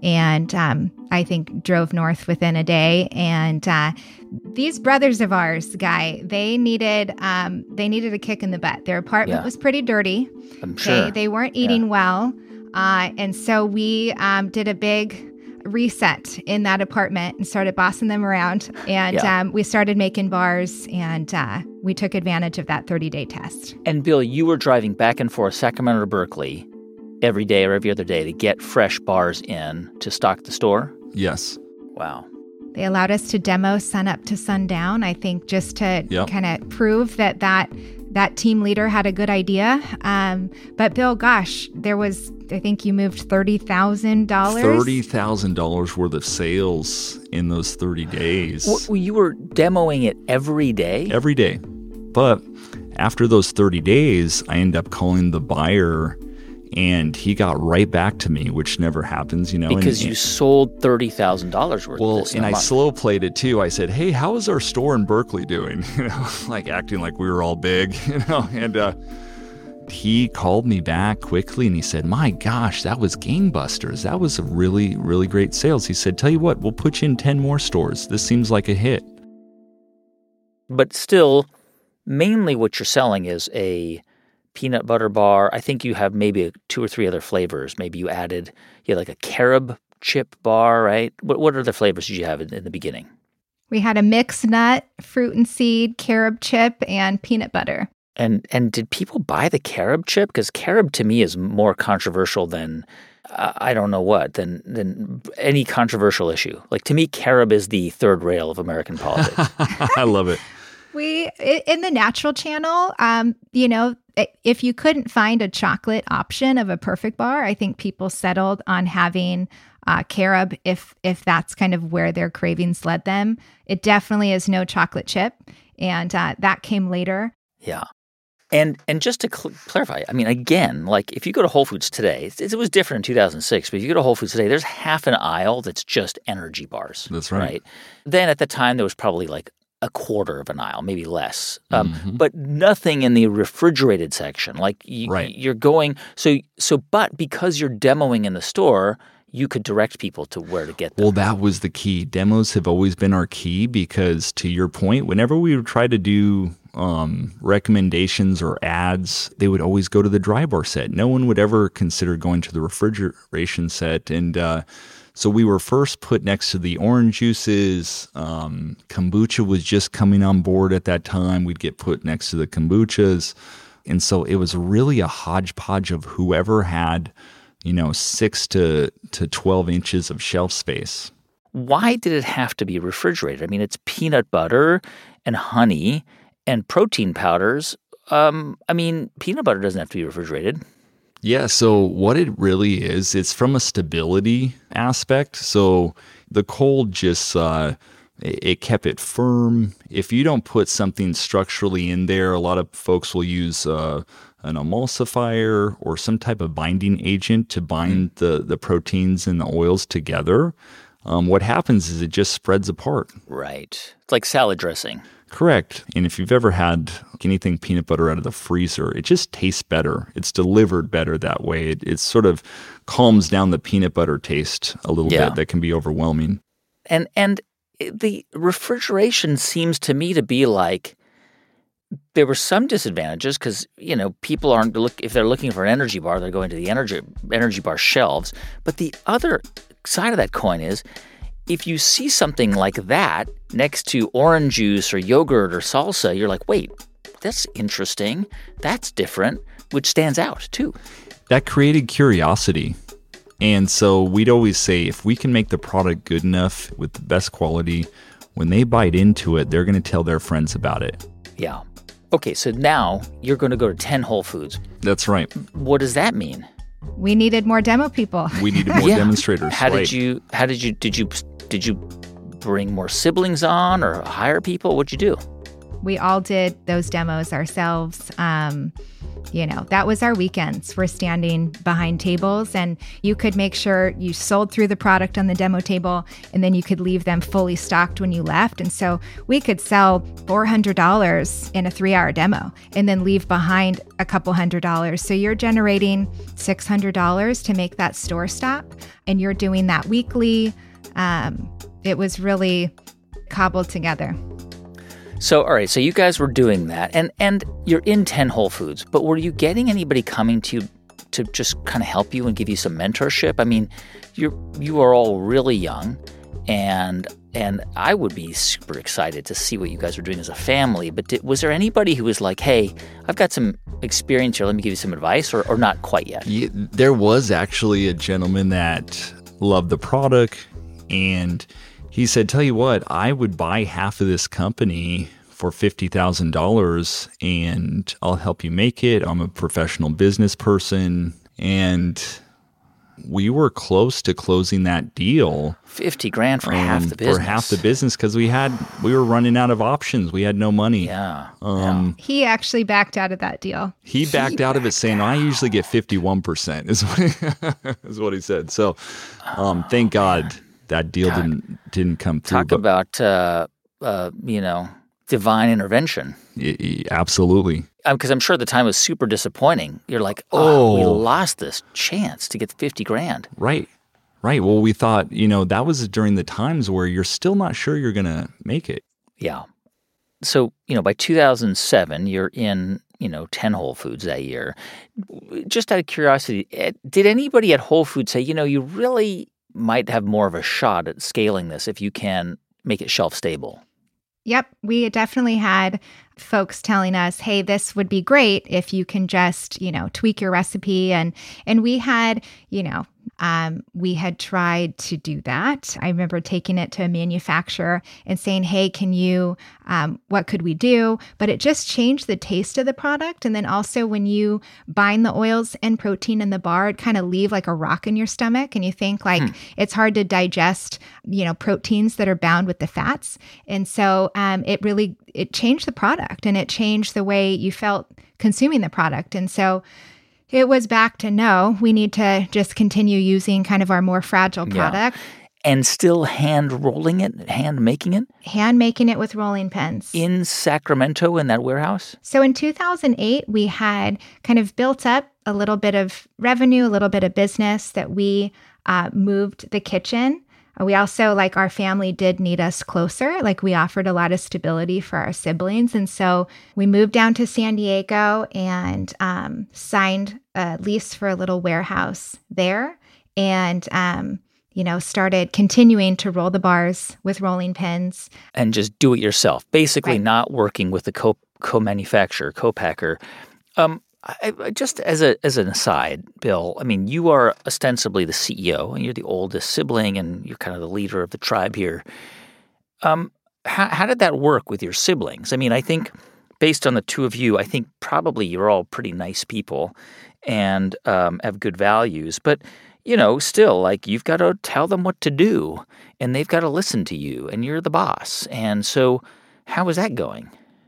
I think drove north within a day. And these brothers of ours, Guy, they needed a kick in the butt. Their apartment was pretty dirty. I'm sure. They weren't eating well. And so we did a big reset in that apartment and started bossing them around. And we started making bars, and we took advantage of that 30-day test. And Bill, you were driving back and forth Sacramento to Berkeley every day or every other day to get fresh bars in to stock the store? Yes. Wow. They allowed us to demo sun up to sundown, I think, just to kind of prove that team leader had a good idea. But Bill, gosh, I think you moved $30,000. $30,000 worth of sales in those 30 days. Well, you were demoing it every day? Every day. But after those 30 days, I ended up calling the buyer, and he got right back to me, which never happens, Because you sold $30,000 worth of this. And I slow played it too. I said, "Hey, how is our store in Berkeley doing?" Like acting like we were all big, And he called me back quickly, and he said, "My gosh, that was gangbusters. That was a really, really great sales." He said, "Tell you what, we'll put you in 10 more stores. This seems like a hit." But still, mainly what you're selling is a peanut butter bar. I think you have maybe 2 or 3 other flavors. Maybe you had like a carob chip bar, right? What other flavors did you have in the beginning? We had a mixed nut, fruit and seed, carob chip, and peanut butter. And did people buy the carob chip? Because carob to me is more controversial than I don't know what than any controversial issue. Like to me, carob is the third rail of American politics. I love it. In the natural channel, if you couldn't find a chocolate option of a perfect bar, I think people settled on having carob if that's kind of where their cravings led them. It definitely is no chocolate chip, and that came later. Yeah. And just to clarify, I mean, again, like if you go to Whole Foods today, it was different in 2006, but if you go to Whole Foods today, there's half an aisle that's just energy bars. That's right. Then at the time, there was probably like a quarter of an aisle, maybe less, but nothing in the refrigerated section. Like you're going but because you're demoing in the store, you could direct people to where to get them. Well, that was the key. Demos have always been our key because, to your point, whenever we would try to do recommendations or ads, they would always go to the dry bar set. No one would ever consider going to the refrigeration set. And so we were first put next to the orange juices. Kombucha was just coming on board at that time. We'd get put next to the kombuchas. And so it was really a hodgepodge of whoever had 6 to 12 inches of shelf space. Why did it have to be refrigerated? I mean, it's peanut butter and honey and protein powders. Peanut butter doesn't have to be refrigerated. Yeah, so what it really is, it's from a stability aspect. So the cold just, it kept it firm. If you don't put something structurally in there, a lot of folks will use an emulsifier or some type of binding agent to bind the proteins and the oils together. What happens is it just spreads apart. Right. It's like salad dressing. Correct. And if you've ever had anything peanut butter out of the freezer, it just tastes better. It's delivered better that way. It sort of calms down the peanut butter taste a little bit that can be overwhelming. And the refrigeration seems to me to be like there were some disadvantages because, people aren't if they're looking for an energy bar, they're going to the energy bar shelves. But the other side of that coin is if you see something like that next to orange juice or yogurt or salsa, you're like, wait, that's interesting. That's different, which stands out too. That created curiosity. And so we'd always say if we can make the product good enough with the best quality, when they bite into it, they're going to tell their friends about it. Yeah. Okay, so now you're going to go to 10 Whole Foods. That's right. What does that mean? We needed more demo people. We needed more demonstrators. Did you bring more siblings on or hire people? What'd you do? We all did those demos ourselves. That was our weekends. We're standing behind tables, and you could make sure you sold through the product on the demo table, and then you could leave them fully stocked when you left. And so we could sell $400 in a 3-hour demo and then leave behind a couple $100. So you're generating $600 to make that store stop, and you're doing that weekly. It was really cobbled together. So, all right, so you guys were doing that, and you're in 10 Whole Foods, but were you getting anybody coming to you to just kind of help you and give you some mentorship? I mean, you are all really young, and I would be super excited to see what you guys were doing as a family, but was there anybody who was like, hey, I've got some experience here, let me give you some advice, or not quite yet? Yeah, there was actually a gentleman that loved the product, and he said, tell you what, I would buy half of this company for $50,000 and I'll help you make it. I'm a professional business person. And we were close to closing that deal. $50,000 for half the business. For half the business because we were running out of options. We had no money. Yeah. He actually backed out of that deal. He backed out of it saying, I usually get 51% is what he said. So thank God that deal didn't come through. Talk about divine intervention. Absolutely. Because I'm sure the time was super disappointing. You're like, we lost this chance to get $50,000. Right. Well, we thought, that was during the times where you're still not sure you're going to make it. Yeah. So, by 2007, you're in, 10 Whole Foods that year. Just out of curiosity, did anybody at Whole Foods say, you really might have more of a shot at scaling this if you can make it shelf stable? Yep, we definitely had folks telling us, hey, this would be great if you can just, tweak your recipe. And we had, we had tried to do that. I remember taking it to a manufacturer and saying, hey, can you, what could we do? But it just changed the taste of the product. And then also when you bind the oils and protein in the bar, it kind of leave like a rock in your stomach. And you think like it's hard to digest, proteins that are bound with the fats. And so it changed the product and it changed the way you felt consuming the product. And so it was back to no, we need to just continue using kind of our more fragile product. Yeah. And still hand rolling it, hand making it? Hand making it with rolling pins. In Sacramento in that warehouse? So in 2008, we had kind of built up a little bit of revenue, a little bit of business that we moved the kitchen. We also, like our family did need us closer. Like we offered a lot of stability for our siblings. And so we moved down to San Diego and signed a lease for a little warehouse there and, started continuing to roll the bars with rolling pins. And just do it yourself, basically not working with the co-manufacturer, co-packer. Just as an aside, Bill, I mean, you are ostensibly the CEO, and you're the oldest sibling, and you're kind of the leader of the tribe here. How did that work with your siblings? I mean, I think based on the two of you, I think probably you're all pretty nice people and have good values. But, still, like you've got to tell them what to do, and they've got to listen to you, and you're the boss. And so how was that going?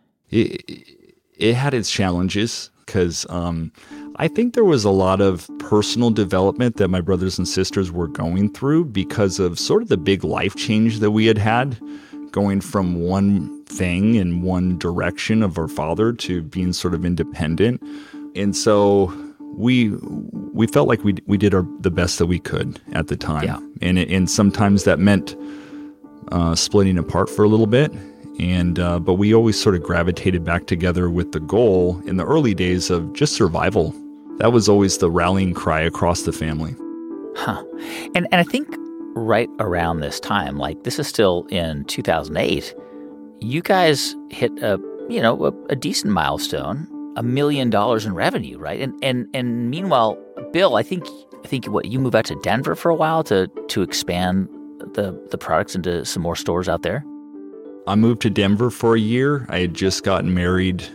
It had its challenges. Because I think there was a lot of personal development that my brothers and sisters were going through because of sort of the big life change that we had going from one thing in one direction of our father to being sort of independent. And so we felt like we did the best that we could at the time. Yeah. And sometimes that meant splitting apart for a little bit. But we always sort of gravitated back together with the goal in the early days of just survival. That was always the rallying cry across the family. Huh. And I think right around this time, like this is still in 2008, you guys hit a decent milestone, $1 million in revenue, right? And meanwhile, Bill, I think what you moved out to Denver for a while to expand the products into some more stores out there. I moved to Denver for a year. I had just gotten married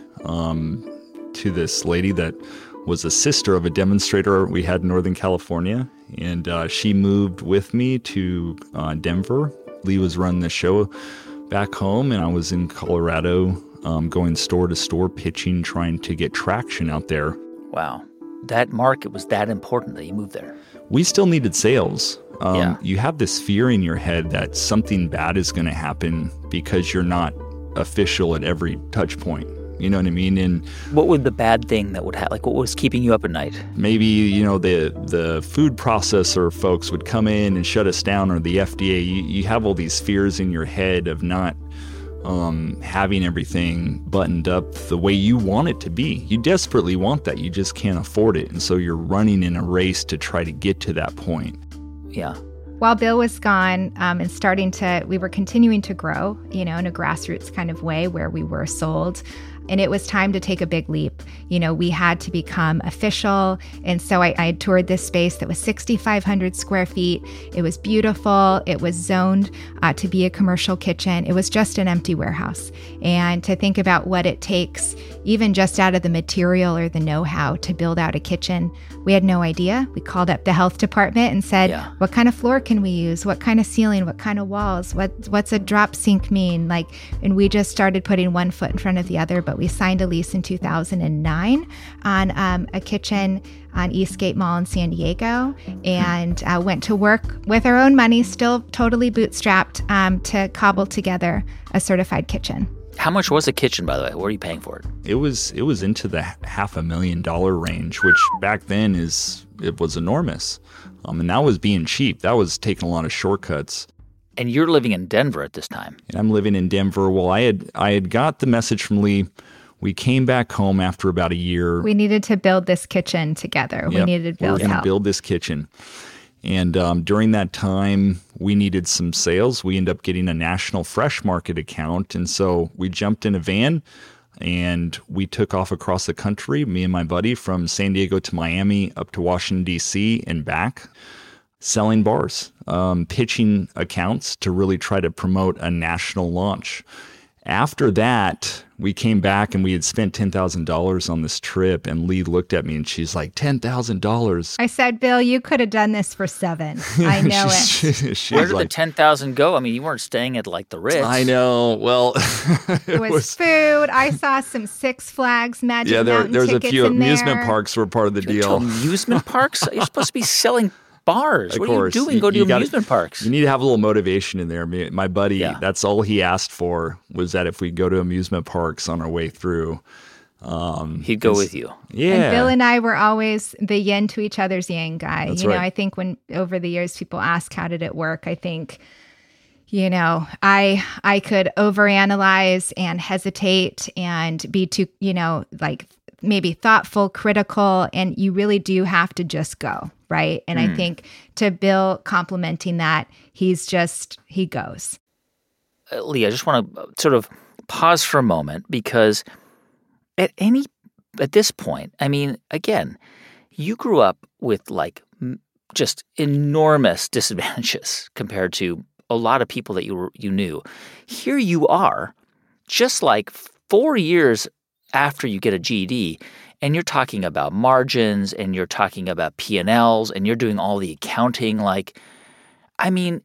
to this lady that was a sister of a demonstrator we had in Northern California. And she moved with me to Denver. Lee was running the show back home, and I was in Colorado going store to store, pitching, trying to get traction out there. Wow. That market was that important that you moved there. We still needed sales. You have this fear in your head that something bad is going to happen because you're not official at every touch point. You know what I mean? And what would the bad thing that would happen? Like, what was keeping you up at night? Maybe, the food processor folks would come in and shut us down, or the FDA. You have all these fears in your head of not having everything buttoned up the way you want it to be. You desperately want that. You just can't afford it. And so you're running in a race to try to get to that point. Yeah. While Bill was gone and we were continuing to grow, in a grassroots kind of way where we were sold. And it was time to take a big leap. We had to become official. And so I toured this space that was 6,500 square feet. It was beautiful. It was zoned to be a commercial kitchen. It was just an empty warehouse. And to think about what it takes, even just out of the material or the know-how to build out a kitchen, we had no idea. We called up the health department and said, What kind of floor can we use? What kind of ceiling? What kind of walls? What's a drop sink mean? And we just started putting one foot in front of the other. But we signed a lease in 2009 on a kitchen on Eastgate Mall in San Diego, and went to work with our own money, still totally bootstrapped, to cobble together a certified kitchen. How much was a kitchen, by the way? What are you paying for it? It was into the $500,000 range, which back then it was enormous. And that was being cheap. That was taking a lot of shortcuts. And you're living in Denver at this time. And I'm living in Denver. Well, I had got the message from Lee. We came back home after about a year. We needed to build this kitchen together. Yep. We needed to build We're going to help. build this kitchen. And during that time, we needed some sales. We ended up getting a National Fresh Market account. And so we jumped in a van and we took off across the country, me and my buddy, from San Diego to Miami, up to Washington, D.C. and back, selling bars, pitching accounts to really try to promote a national launch. After that, we came back and we had spent $10,000 on this trip, and Lee looked at me and she's like, $10,000. I said, Bill, you could have done this for $7. I know it. Where did the $10,000 go? I mean, you weren't staying at like the Ritz. I know. Well, it was food. I saw some Six Flags Magic Mountain there's a tickets few in amusement there. parks were part of the To deal. amusement parks? You're supposed to be selling bars. Of What course. are you doing? Go to You gotta- amusement parks. You need to have a little motivation in there. My buddy, Yeah. that's all he asked for, was that if we go to amusement parks on our way through. He'd go with you. Yeah. And Bill and I were always the yin to each other's yang guy. That's you know, right. I think when over the years people ask, how did it work? I think, you know, I could overanalyze and hesitate and be too, you know, like maybe thoughtful, critical, and you really do have to just go, right? And I think to Bill complimenting that, he goes. Lee, I just want to sort of pause for a moment because at this point, I mean, again, you grew up with like just enormous disadvantages compared to a lot of people that you knew. Here you are, just like 4 years after you get a GED, and you're talking about margins, and you're talking about P&Ls, and you're doing all the accounting. Like, I mean,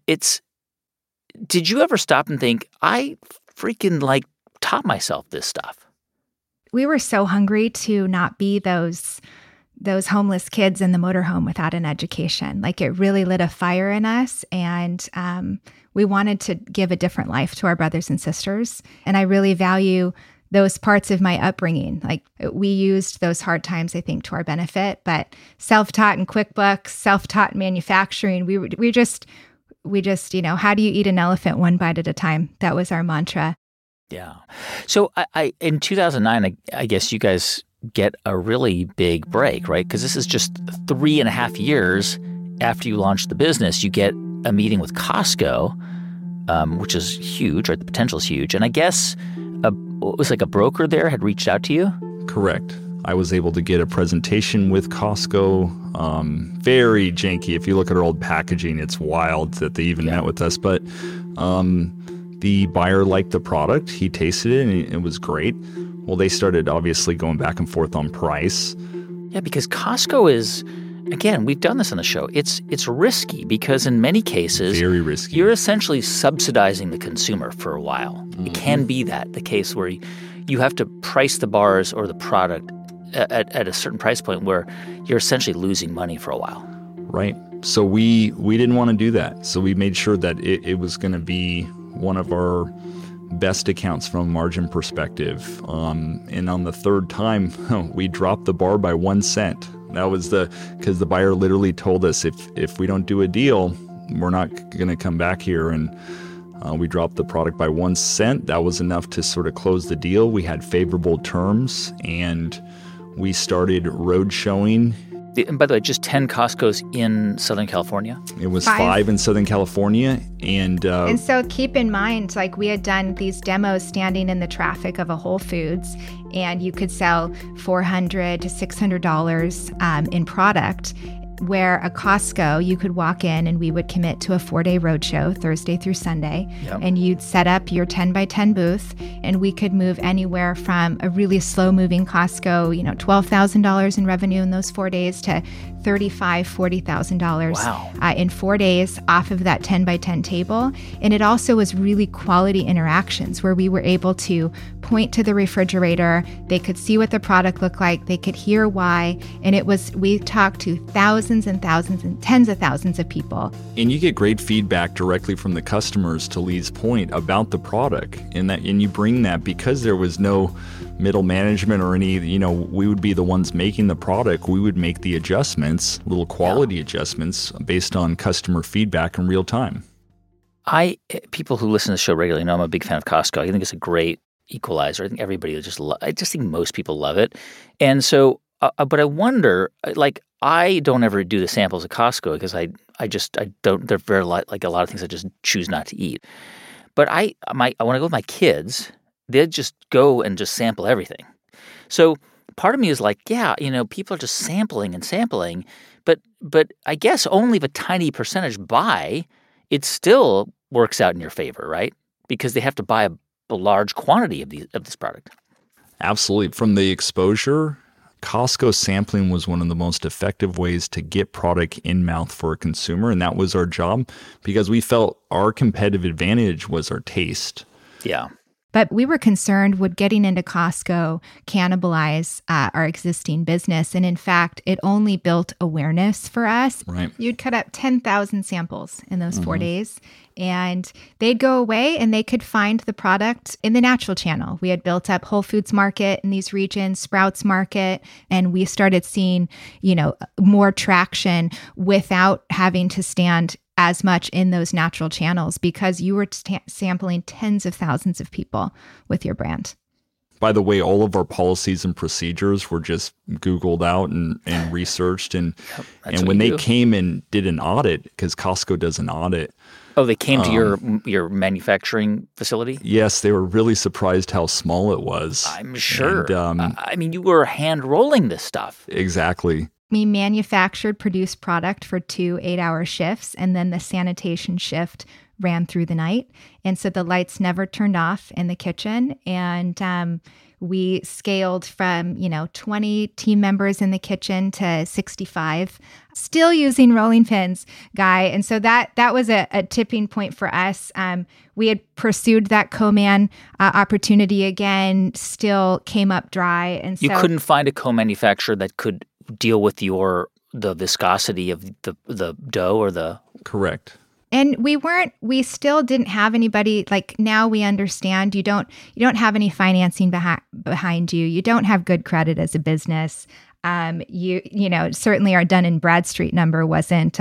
did you ever stop and think, I freaking like taught myself this stuff? We were so hungry to not be those homeless kids in the motorhome without an education. Like it really lit a fire in us, and we wanted to give a different life to our brothers and sisters. And I really value those parts of my upbringing. Like we used those hard times, I think, to our benefit. But self-taught in QuickBooks, self-taught in manufacturing, we just, you know, how do you eat an elephant one bite at a time? That was our mantra. Yeah. So I in 2009, I guess you guys get a really big break, right? Because this is just 3.5 years after you launched the business. You get a meeting with Costco, which is huge, right? The potential is huge. And I guess it was like a broker there had reached out to you? Correct. I was able to get a presentation with Costco. Very janky. If you look at our old packaging, it's wild that they even met with us. But the buyer liked the product. He tasted it, and it was great. Well, they started obviously going back and forth on price. Yeah, because Costco is, again, we've done this on the show. It's risky because in many cases, Very risky. You're essentially subsidizing the consumer for a while. Mm-hmm. It can be the case where you have to price the bars or the product at a certain price point where you're essentially losing money for a while. Right. So we didn't want to do that. So we made sure that it was going to be one of our best accounts from a margin perspective. And on the third time, we dropped the bar by 1 cent. That was because the buyer literally told us if we don't do a deal, we're not going to come back here. And we dropped the product by 1 cent. That was enough to sort of close the deal. We had favorable terms, and we started road showing. And by the way, just 10 Costcos in Southern California? It was 5 in Southern California. And so keep in mind, like we had done these demos standing in the traffic of a Whole Foods, and you could sell $400 to $600 in product, where a Costco, you could walk in and we would commit to a 4-day roadshow, Thursday through Sunday, and you'd set up your 10 by 10 booth, and we could move anywhere from a really slow moving Costco, you know, $12,000 in revenue in those 4 days to $35,000, $40,000 in 4 days off of that 10 by 10 table. And it also was really quality interactions where we were able to point to the refrigerator. They could see what the product looked like. They could hear why. And we talked to thousands and thousands and tens of thousands of people. And you get great feedback directly from the customers, to Lee's point, about the product. And you bring that because there was no middle management or any, we would be the ones making the product. We would make the adjustments, little quality adjustments based on customer feedback in real time. People who listen to the show regularly know I'm a big fan of Costco. I think it's a great equalizer. I think everybody I just think most people love it. And so, but I wonder, like, I don't ever do the samples at Costco because I don't, they're very like a lot of things I just choose not to eat. But I want to go with my kids. They'd just go and just sample everything. So part of me is like, yeah, people are just sampling and sampling, but I guess only if a tiny percentage buy, it still works out in your favor, right? Because they have to buy a large quantity of this product. Absolutely. From the exposure, Costco sampling was one of the most effective ways to get product in mouth for a consumer, and that was our job because we felt our competitive advantage was our taste. Yeah. But we were concerned, would getting into Costco cannibalize our existing business? And in fact, it only built awareness for us. Right. You'd cut up 10,000 samples in those 4 days, and they'd go away and they could find the product in the natural channel. We had built up Whole Foods Market in these regions, Sprouts Market, and we started seeing, more traction without having to stand as much in those natural channels because you were sampling tens of thousands of people with your brand. By the way, all of our policies and procedures were just Googled out and researched. And when they came and did an audit, because Costco does an audit. Oh, they came to your manufacturing facility? Yes, they were really surprised how small it was. I'm sure. And, you were hand rolling this stuff. Exactly. We produced product for 2 8-hour shifts, and then the sanitation shift ran through the night. And so the lights never turned off in the kitchen. And we scaled from, 20 team members in the kitchen to 65, still using rolling pins, Guy. And so that was a tipping point for us. We had pursued that co-man opportunity again, still came up dry. And so you couldn't find a co-manufacturer that could deal with the viscosity of the dough or the... Correct. And we still didn't have anybody, like now we understand you don't have any financing behind you. You don't have good credit as a business. Certainly our Dun & Bradstreet number wasn't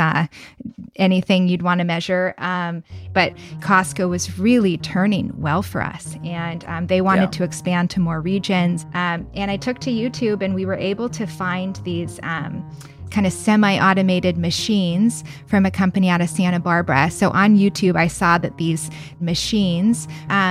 anything you'd want to measure. But Costco was really turning well for us, and they wanted to expand to more regions. And I took to YouTube, and we were able to find these kind of semi-automated machines from a company out of Santa Barbara. So on YouTube, I saw that these machines,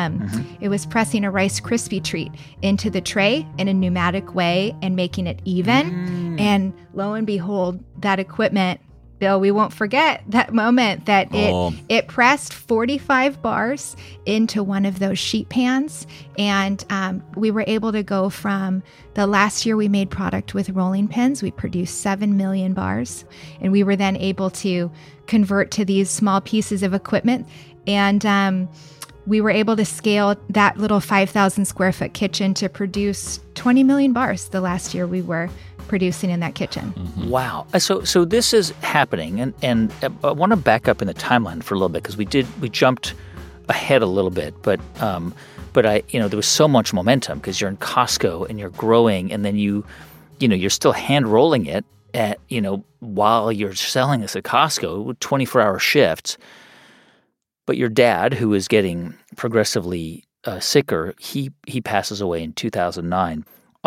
it was pressing a Rice Krispie treat into the tray in a pneumatic way and making it even. And lo and behold, that equipment, Bill, we won't forget that moment that it pressed 45 bars into one of those sheet pans. And we were able to go from the last year we made product with rolling pins, we produced 7 million bars. And we were then able to convert to these small pieces of equipment. And we were able to scale that little 5,000 square foot kitchen to produce 20 million bars the last year we were producing in that kitchen. Wow. So this is happening, and I want to back up in the timeline for a little bit because we jumped ahead a little bit, but there was so much momentum because you're in Costco and you're growing, and then you're still hand rolling it at while you're selling this at Costco with 24-hour shifts. But your dad, who is getting progressively sicker, he passes away in 2009.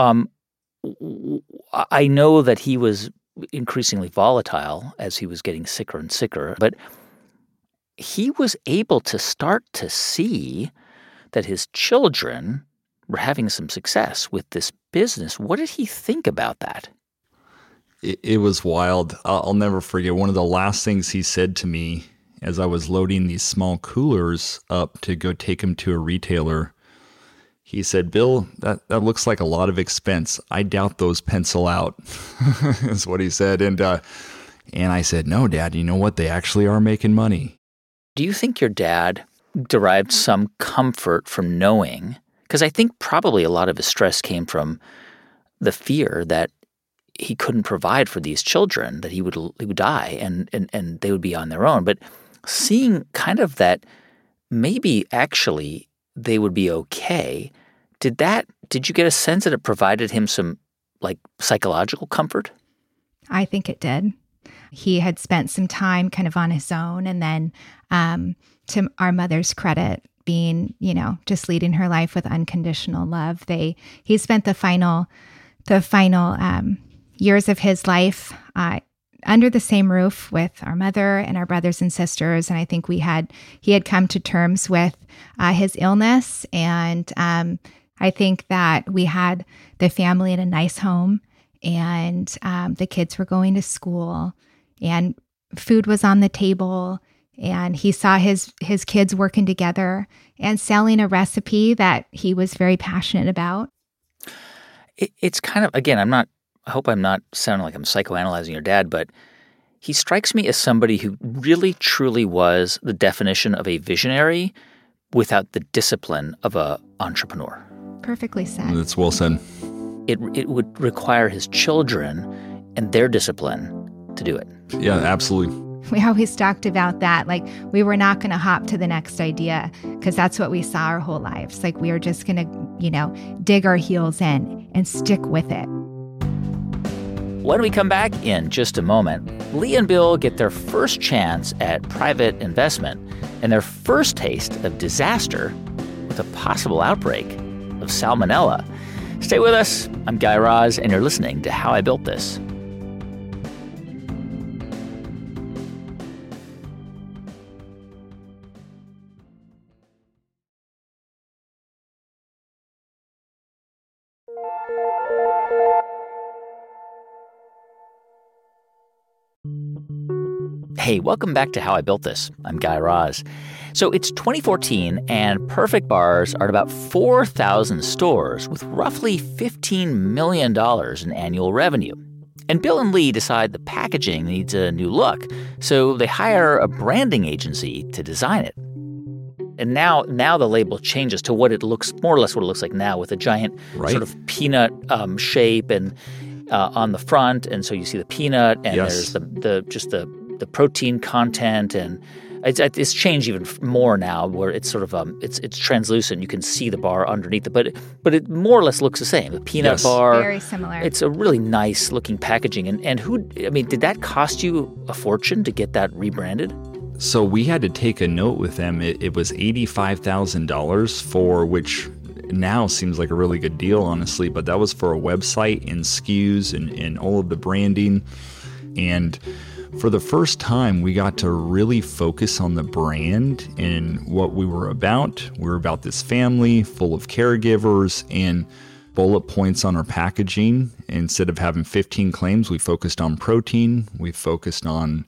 I know that he was increasingly volatile as he was getting sicker and sicker, but he was able to start to see that his children were having some success with this business. What did he think about that? It was wild. I'll never forget. One of the last things he said to me as I was loading these small coolers up to go take them to a retailer, he said, "Bill, that looks like a lot of expense. I doubt those pencil out," is what he said. And I said, "No, Dad, you know what? They actually are making money." Do you think your dad derived some comfort from knowing? Because I think probably a lot of his stress came from the fear that he couldn't provide for these children, that he would die and they would be on their own. But seeing kind of that maybe actually they would be okay. Did you get a sense that it provided him some like psychological comfort? I think it did. He had spent some time kind of on his own. And then to our mother's credit, being, just leading her life with unconditional love, he spent the final years of his life under the same roof with our mother and our brothers and sisters. And I think he had come to terms with his illness. And I think that we had the family in a nice home, and the kids were going to school, and food was on the table, and he saw his kids working together and selling a recipe that he was very passionate about. It's kind of, again, I hope I'm not sounding like I'm psychoanalyzing your dad, but he strikes me as somebody who really truly was the definition of a visionary without the discipline of an entrepreneur. Perfectly said. That's well said. It would require his children and their discipline to do it. Yeah, absolutely. We always talked about that. Like, we were not going to hop to the next idea because that's what we saw our whole lives. Like, we were just going to, dig our heels in and stick with it. When we come back in just a moment, Lee and Bill get their first chance at private investment and their first taste of disaster with a possible outbreak of salmonella. Stay with us. I'm Guy Raz, and you're listening to How I Built This. Hey, welcome back to How I Built This. I'm Guy Raz. So it's 2014, and Perfect Bars are at about 4,000 stores with roughly $15 million in annual revenue. And Bill and Lee decide the packaging needs a new look, so they hire a branding agency to design it. And now the label changes to what it looks, more or less what it looks like now, with a giant sort of peanut shape and on the front, and so you see the peanut, and there's the protein content, and it's changed even more now, where it's sort of it's translucent. You can see the bar underneath it, but it more or less looks the same. The peanut bar, very similar. It's a really nice looking packaging, and did that cost you a fortune to get that rebranded? So we had to take a note with them. It was $85,000 for which now seems like a really good deal, honestly, but that was for a website and SKUs and all of the branding. And for the first time, we got to really focus on the brand and what we were about. We were about this family full of caregivers and bullet points on our packaging. Instead of having 15 claims, we focused on protein. We focused on,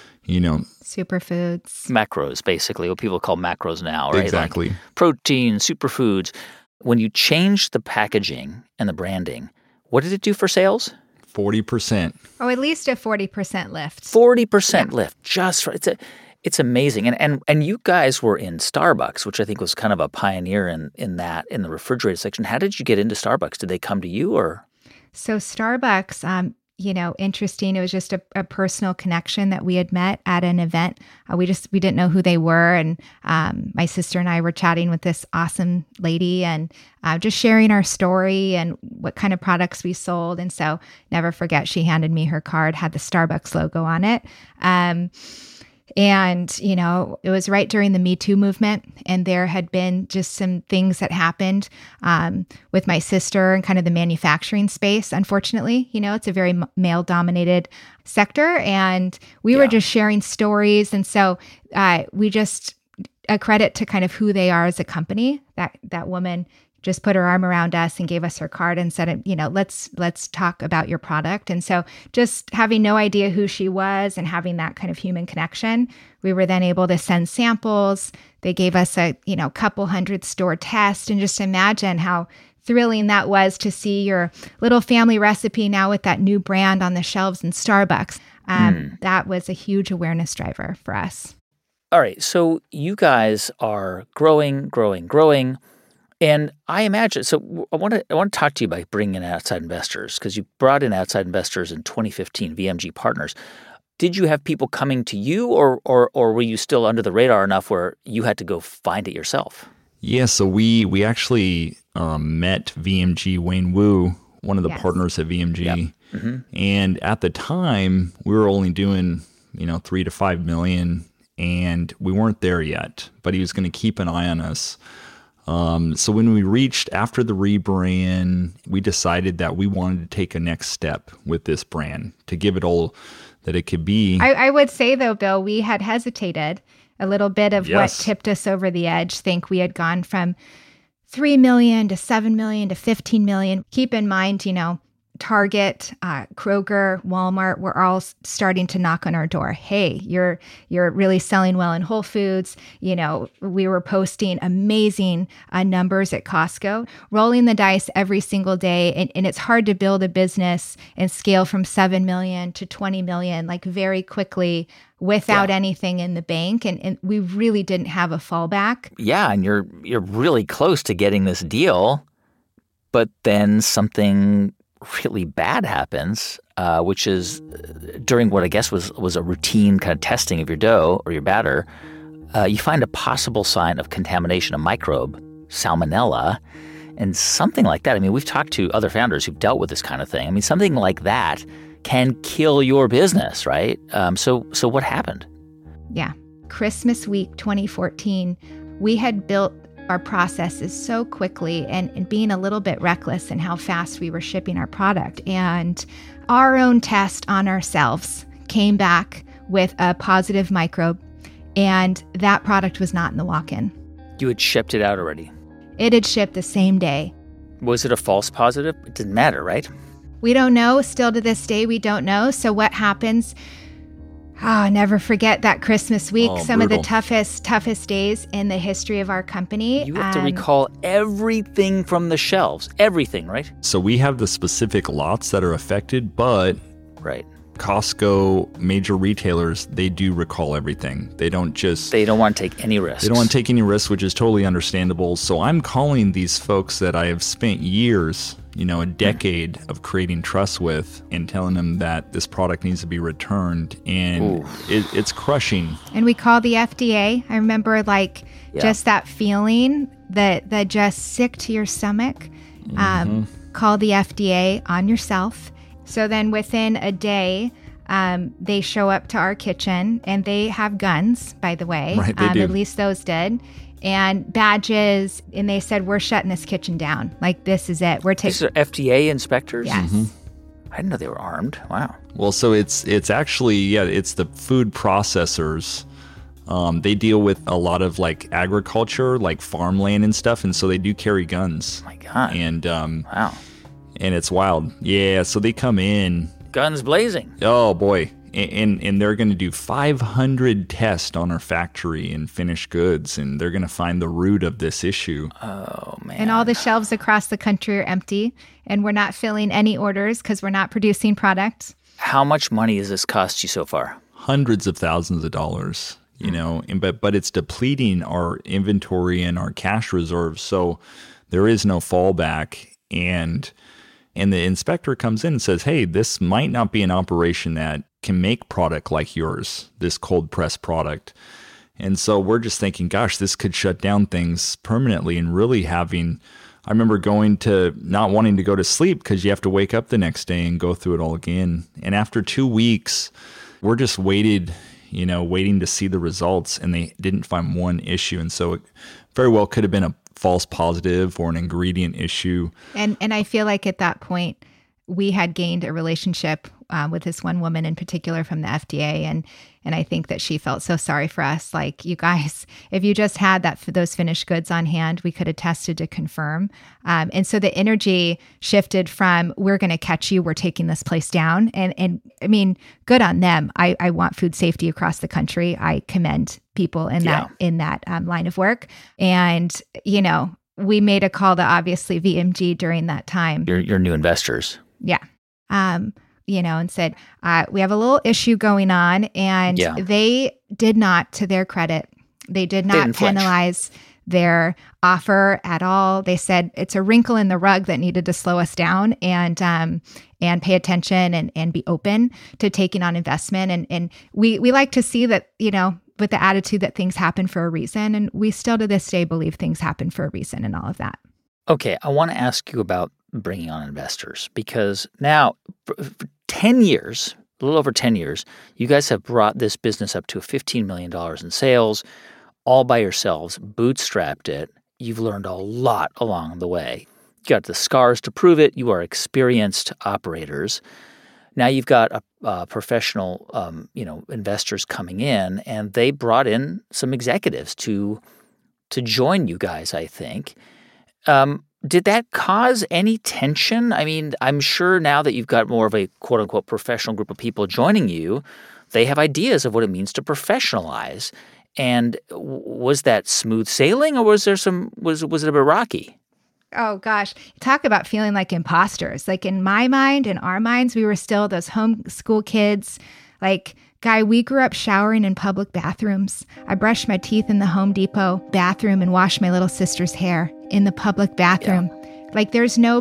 superfoods. Macros, basically, what people call macros now, right? Exactly. Like protein, superfoods. When you changed the packaging and the branding, what did it do for sales? 40%. Oh, at least a 40% lift. 40% lift. It's amazing. And you guys were in Starbucks, which I think was kind of a pioneer in the refrigerated section. How did you get into Starbucks? Did they come to you, or? So Starbucks, interesting. It was just a personal connection that we had met at an event. We didn't know who they were. And my sister and I were chatting with this awesome lady and just sharing our story and what kind of products we sold. And so never forget, she handed me her card, had the Starbucks logo on it. And, it was right during the Me Too movement, and there had been just some things that happened with my sister and kind of the manufacturing space. Unfortunately, it's a very male-dominated sector, and we were just sharing stories. And so we just, a credit to kind of who they are as a company, that woman just put her arm around us and gave us her card and said, let's talk about your product. And so just having no idea who she was and having that kind of human connection, we were then able to send samples. They gave us a, couple hundred store test, and just imagine how thrilling that was to see your little family recipe now with that new brand on the shelves in Starbucks. That was a huge awareness driver for us. All right. So you guys are growing. And I imagine, so I want to talk to you about bringing in outside investors, because you brought in outside investors in 2015, VMG Partners. Did you have people coming to you, or were you still under the radar enough where you had to go find it yourself? Yeah, so we actually met VMG, Wayne Wu, one of the partners at VMG. Yep. And at the time, we were only doing, 3 to 5 million, and we weren't there yet, but he was going to keep an eye on us. So when we reached after the rebrand, we decided that we wanted to take a next step with this brand to give it all that it could be. I would say, though, Bill, we had hesitated a little bit of what Yes. tipped us over the edge. Think we had gone from 3 million to 7 million to 15 million. Keep in mind, Target, Kroger, Walmart were all starting to knock on our door. Hey, you're really selling well in Whole Foods. We were posting amazing numbers at Costco, rolling the dice every single day. And it's hard to build a business and scale from 7 million to 20 million, like very quickly without anything in the bank. And we really didn't have a fallback. Yeah, and you're really close to getting this deal, but then something really bad happens, which is during what I guess was a routine kind of testing of your dough or your batter, you find a possible sign of contamination, a microbe, salmonella, and something like that. I mean, we've talked to other founders who've dealt with this kind of thing. I mean, something like that can kill your business, right? So what happened? Yeah. Christmas week 2014, we had built our processes so quickly and being a little bit reckless in how fast we were shipping our product. And our own test on ourselves came back with a positive microbe, and that product was not in the walk-in. You had shipped it out already. It had shipped the same day. Was it a false positive? It didn't matter, right? We don't know. Still to this day, we don't know. So what happens? Never forget that Christmas week. Some brutal. of the toughest days in the history of our company. You have to recall everything from the shelves. Everything, right? So we have the specific lots that are affected, but Right. Costco, major retailers, they do recall everything. They don't want to take any risks. They don't want to take any risks, which is totally understandable. So I'm calling these folks that I have spent years, a decade of creating trust with, and telling them that this product needs to be returned. And it's crushing. And we called the FDA. I remember just that feeling that just sick to your stomach. Call the FDA on yourself. So then within a day, they show up to our kitchen, and they have guns, by the way. Right, they do. At least those did. And badges. And they said, we're shutting this kitchen down. Like, this is it. We're These taking... are FDA inspectors? Yes. I didn't know they were armed. Wow. Well, so it's actually, it's the food processors. They deal with a lot of agriculture, like farmland and stuff. And so they do carry guns. Oh my God. And Wow. and it's wild. Yeah, so they come in. Guns blazing. Oh, boy. And they're going to do 500 tests on our factory and finished goods, and they're going to find the root of this issue. Oh, man. And all the shelves across the country are empty, and we're not filling any orders because we're not producing products. How much money has this cost you so far? Hundreds of thousands of dollars, but it's depleting our inventory and our cash reserves, so there is no fallback. And the inspector comes in and says, hey, this might not be an operation that can make product like yours, this cold press product. And so we're just thinking, gosh, this could shut down things permanently, and really I remember going to not wanting to go to sleep because you have to wake up the next day and go through it all again. And after 2 weeks, we're just waiting to see the results, and they didn't find one issue. And so it very well could have been a false positive or an ingredient issue. And I feel like at that point, we had gained a relationship with this one woman in particular from the FDA. And I think that she felt so sorry for us. Like, you guys, if you just had those finished goods on hand, we could have tested to confirm. And so the energy shifted from, we're going to catch you, we're taking this place down. And I mean, good on them. I want food safety across the country. I commend people in that line of work. And, we made a call to obviously VMG during that time. Your new investors. Yeah. And said, we have a little issue going on. And they did not, to their credit, they did not penalize their offer at all. They said it's a wrinkle in the rug that needed to slow us down and pay attention and be open to taking on investment. And we like to see that, with the attitude that things happen for a reason. And we still to this day believe things happen for a reason and all of that. Okay, I want to ask you about bringing on investors? Because now, for 10 years, a little over 10 years, you guys have brought this business up to $15 million in sales all by yourselves, bootstrapped it. You've learned a lot along the way. You got the scars to prove it. You are experienced operators. Now you've got a professional, investors coming in, and they brought in some executives to join you guys, I think. Did that cause any tension? I mean, I'm sure now that you've got more of a quote-unquote professional group of people joining you, they have ideas of what it means to professionalize. And was that smooth sailing, or was it a bit rocky? Oh, gosh. Talk about feeling like imposters. Like in my mind, in our minds, we were still those homeschool kids. Like, Guy, we grew up showering in public bathrooms. I brushed my teeth in the Home Depot bathroom and washed my little sister's hair in the public bathroom. Yeah. Like, there's no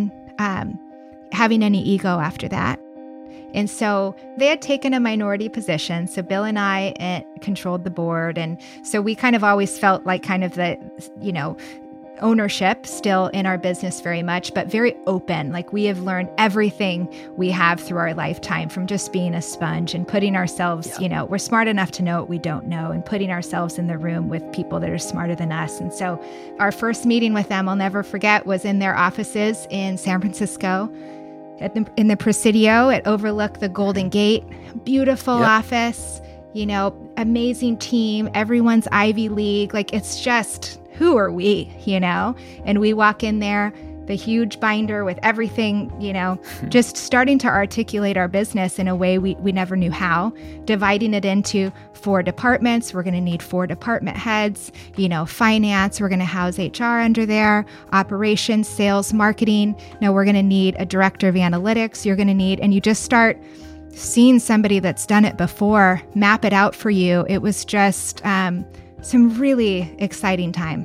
having any ego after that. And so they had taken a minority position. So Bill and I controlled the board. And so we kind of always felt like kind of the, ownership still in our business very much, but very open. Like, we have learned everything we have through our lifetime from just being a sponge and putting ourselves, we're smart enough to know what we don't know, and putting ourselves in the room with people that are smarter than us. And so our first meeting with them, I'll never forget, was in their offices in San Francisco in the Presidio. It overlooked the Golden Gate. Beautiful office, amazing team. Everyone's Ivy League. Like, it's just, who are we, And we walk in there, the huge binder with everything, just starting to articulate our business in a way we never knew how, dividing it into 4 departments. We're going to need 4 department heads, finance. We're going to house HR under there, operations, sales, marketing. Now we're going to need a director of analytics. And you just start seeing somebody that's done it before map it out for you. It was just some really exciting time.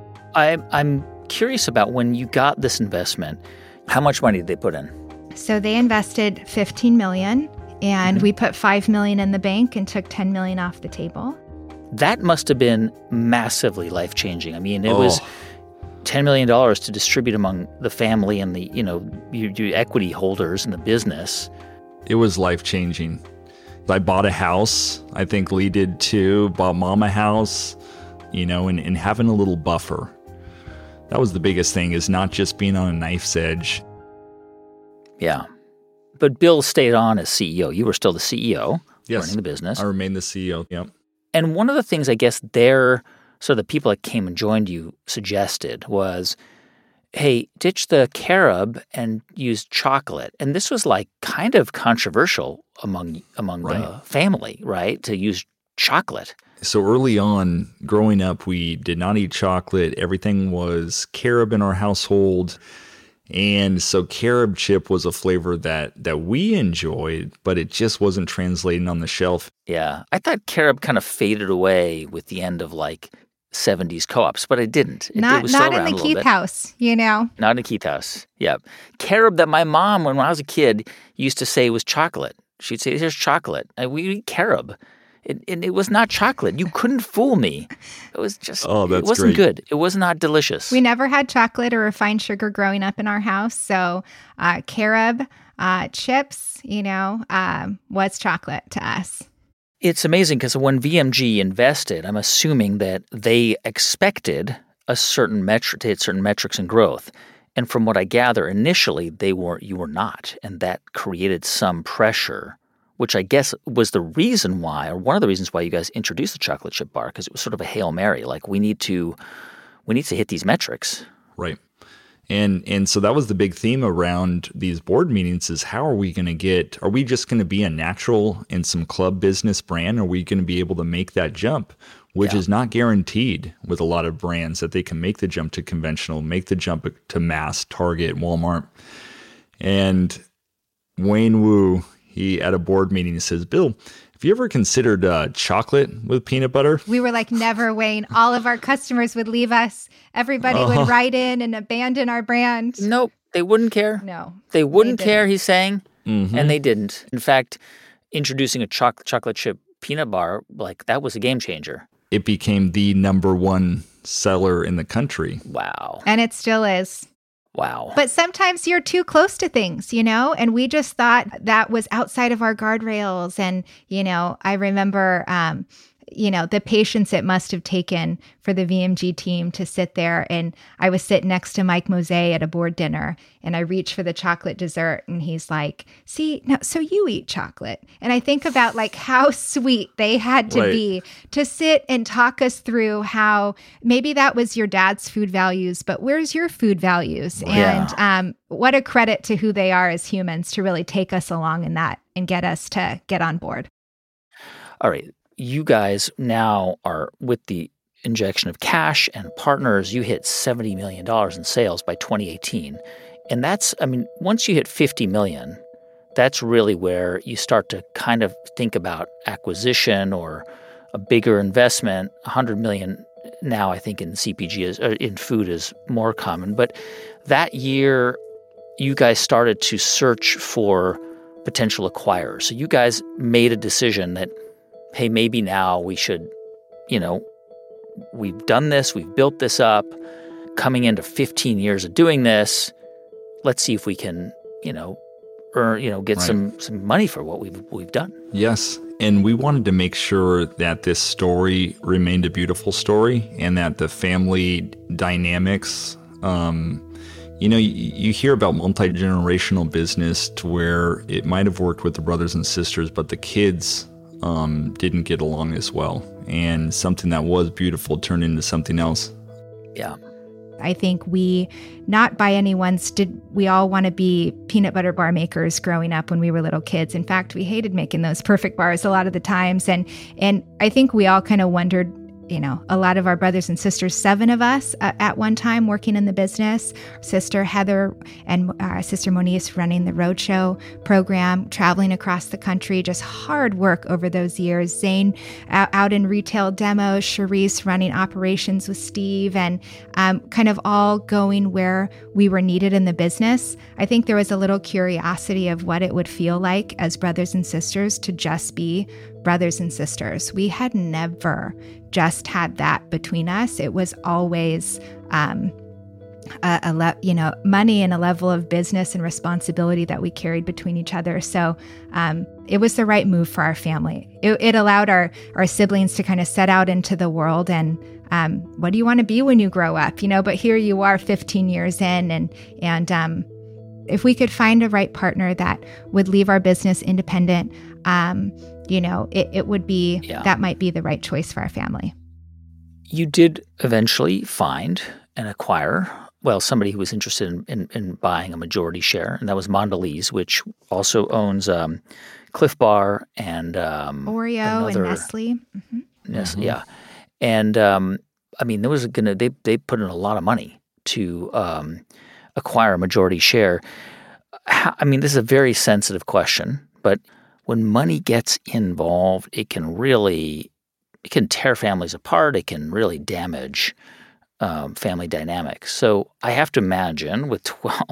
I'm curious about when you got this investment, how much money did they put in? So they invested $15 million, and we put $5 million in the bank and took $10 million off the table. That must have been massively life-changing. I mean, it was $10 million to distribute among the family and the, your equity holders in the business. It was life-changing. I bought a house. I think Lee did too. Bought Mom a house, and having a little buffer. That was the biggest thing, is not just being on a knife's edge. Yeah. But Bill stayed on as CEO. You were still the CEO, yes, running the business. I remained the CEO, yeah. And one of the things I guess the people that came and joined you suggested was, hey, ditch the carob and use chocolate. And this was like kind of controversial among the family, right, to use chocolate. So early on, growing up, we did not eat chocolate. Everything was carob in our household. And so carob chip was a flavor that we enjoyed, but it just wasn't translating on the shelf. Yeah. I thought carob kind of faded away with the end of like 70s co-ops, but it didn't. It was not in the Keith house, Not in the Keith house. Yeah. Carob that my mom, when I was a kid, used to say was chocolate. She'd say, here's chocolate. And we eat carob. And it was not chocolate. You couldn't fool me. It was just, it wasn't good. It was not delicious. We never had chocolate or refined sugar growing up in our house. So carob, chips, was chocolate to us. It's amazing because when VMG invested, I'm assuming that they expected a certain metric, they had certain metrics and growth. And from what I gather, initially you were not. And that created some pressure, which I guess was the reason why, or one of the reasons why you guys introduced the chocolate chip bar, because it was sort of a Hail Mary. Like, we need to hit these metrics. Right. And so that was the big theme around these board meetings, is how are we just going to be a natural in some club business brand? Are we going to be able to make that jump, which is not guaranteed with a lot of brands, that they can make the jump to conventional, make the jump to mass, Target, Walmart. And Wayne Wu, he at a board meeting, he says, Bill, have you ever considered chocolate with peanut butter? We were like, never, Wayne. All of our customers would leave us. Everybody would write in and abandon our brand. Nope. They wouldn't care. No. They wouldn't care, he's saying. Mm-hmm. And they didn't. In fact, introducing a chocolate chip peanut bar, like, that was a game changer. It became the #1 seller in the country. Wow. And it still is. Wow. But sometimes you're too close to things, and we just thought that was outside of our guardrails. And, I remember, the patience it must have taken for the VMG team to sit there. And I was sitting next to Mike Mose at a board dinner, and I reached for the chocolate dessert, and he's like, see, now, so you eat chocolate. And I think about like how sweet they had to be to sit and talk us through how maybe that was your dad's food values, but where's your food values? Yeah. And what a credit to who they are as humans to really take us along in that and get us to get on board. All right. You guys now are, with the injection of cash and partners, you hit $70 million in sales by 2018. And that's, once you hit 50 million, that's really where you start to kind of think about acquisition or a bigger investment. 100 million now, I think, in CPG in food is more common. But that year, you guys started to search for potential acquirers. So you guys made a decision that, hey, maybe now we should, we've done this, we've built this up, coming into 15 years of doing this, let's see if we can, get some money for what we've done. Yes. And we wanted to make sure that this story remained a beautiful story and that the family dynamics, you hear about multi-generational business to where it might have worked with the brothers and sisters, but the kids didn't get along as well. And something that was beautiful turned into something else. Yeah. I think not by anyone's did we all want to be peanut butter bar makers growing up when we were little kids. In fact, we hated making those perfect bars a lot of the times. And I think we all kind of wondered, a lot of our brothers and sisters, 7 of us at one time working in the business, sister Heather and sister Moniz running the roadshow program, traveling across the country, just hard work over those years. Zane out in retail demos, Charisse running operations with Steve, and kind of all going where we were needed in the business. I think there was a little curiosity of what it would feel like as brothers and sisters to just be brothers and sisters. We had never just had that between us. It was always money and a level of business and responsibility that we carried between each other. So it was the right move for our family. It allowed our siblings to kind of set out into the world and what do you want to be when you grow up? But here you are 15 years in and if we could find a right partner that would leave our business independent, it would be, that might be the right choice for our family. You did eventually find an acquirer, somebody who was interested in buying a majority share, and that was Mondelez, which also owns Cliff Bar and Oreo and Nestle. Mm-hmm. Yes, mm-hmm. Yeah. And there was they put in a lot of money to acquire a majority share. This is a very sensitive question, but when money gets involved, it can tear families apart. It can really damage family dynamics. So I have to imagine with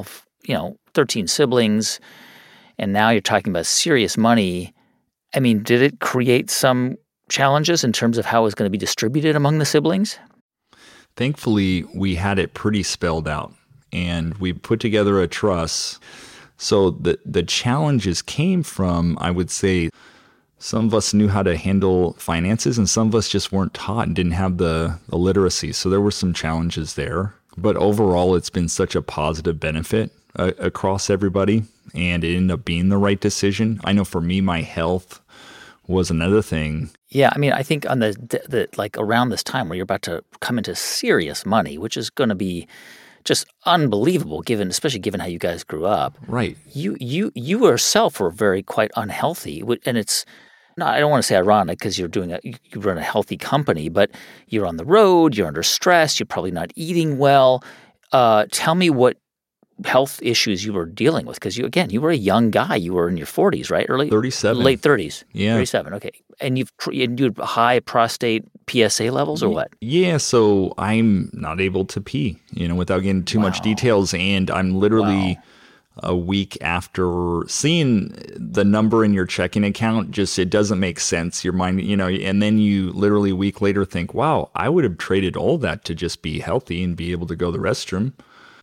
13 siblings, and now you're talking about serious money. Did it create some challenges in terms of how it was going to be distributed among the siblings? Thankfully, we had it pretty spelled out, and we put together a trust. So the challenges came from, I would say, some of us knew how to handle finances and some of us just weren't taught and didn't have the literacy. So there were some challenges there. But overall, it's been such a positive benefit across everybody, and it ended up being the right decision. I know for me, my health was another thing. Yeah, I think on the around this time where you're about to come into serious money, which is going to be just unbelievable, especially given how you guys grew up. Right. You yourself were quite unhealthy, and it's not. I don't want to say ironic because you run a healthy company, but you're on the road, you're under stress, you're probably not eating well. Tell me what health issues you were dealing with, because you were a young guy. You were in your 40s, right? Early 37, late 30s. Yeah, 37. Okay, and you had high prostate PSA levels, or what? Yeah, so I'm not able to pee, without getting too much details, and I'm literally a week after seeing the number in your checking account. It doesn't make sense. Your mind, and then you literally a week later think, wow, I would have traded all that to just be healthy and be able to go to the restroom.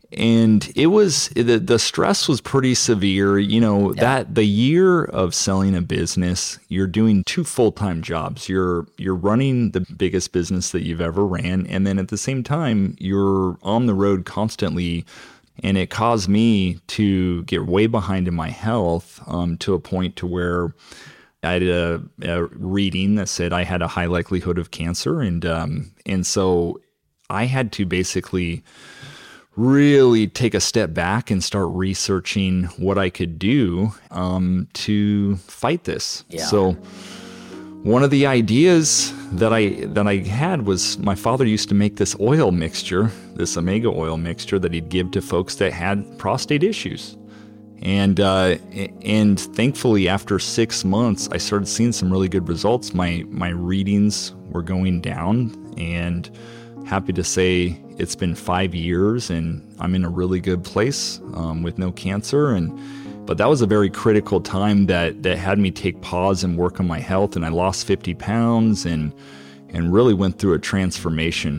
And it was the stress was pretty severe. That the year of selling a business, you're doing 2 full-time jobs. You're running the biggest business that you've ever ran, and then at the same time, you're on the road constantly. And it caused me to get way behind in my health, to a point to where I had a reading that said I had a high likelihood of cancer, and so I had to basically really take a step back and start researching what I could do to fight this. Yeah. So one of the ideas that I had was my father used to make this oil mixture, this omega oil mixture that he'd give to folks that had prostate issues. And thankfully, after 6 months, I started seeing some really good results. My readings were going down, and happy to say it's been 5 years and I'm in a really good place with no cancer. But that was a very critical time that had me take pause and work on my health. And I lost 50 pounds and really went through a transformation.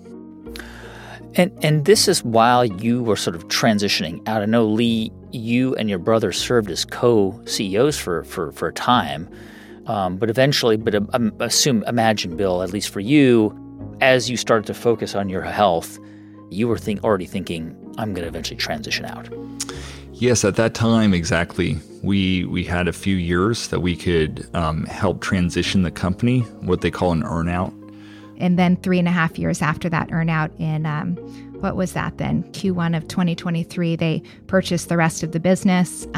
And this is while you were sort of transitioning out. I know, Lee, you and your brother served as co-CEOs for a time. But eventually, imagine, Bill, at least for you, as you started to focus on your health, you were already thinking, I'm going to eventually transition out. Yes, at that time, exactly. We had a few years that we could help transition the company, what they call an earn-out. And then 3.5 years after that earn-out in, what was that then? Q1 of 2023, they purchased the rest of the business.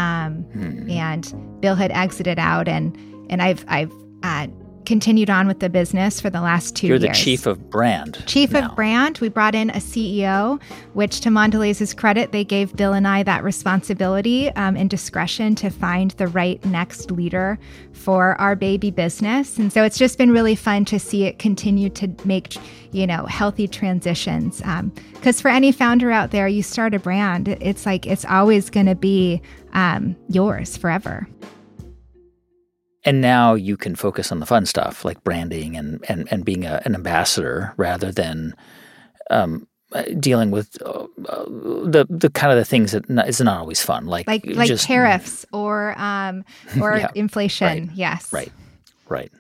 And Bill had exited out, and I've continued on with the business for the last 2 years. You're the chief of brand. Chief of brand. We brought in a CEO, which to Mondelez's credit, they gave Bill and I that responsibility and discretion to find the right next leader for our baby business. And so it's just been really fun to see it continue to make, healthy transitions. Because for any founder out there, you start a brand, it's like it's always going to be yours forever. And now you can focus on the fun stuff like branding and being an ambassador rather than dealing with the kind of the things that is not always fun, like just tariffs or inflation. Right. Yes. Right.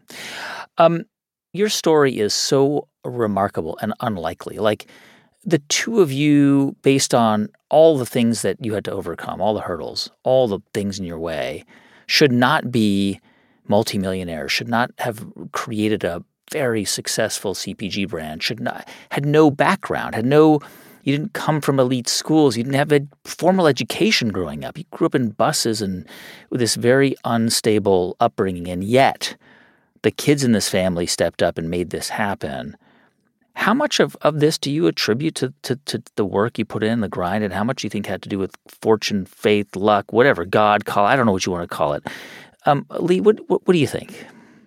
Your story is so remarkable and unlikely. Like the two of you, based on all the things that you had to overcome, all the hurdles, all the things in your way, should not be multimillionaires, should not have created a very successful CPG brand, had no background, you didn't come from elite schools, you didn't have a formal education growing up. You grew up in buses and with this very unstable upbringing, and yet the kids in this family stepped up and made this happen. How much of this do you attribute to the work you put in, the grind, and how much do you think had to do with fortune, faith, luck, whatever, God, I don't know what you want to call it. Lee, what do you think?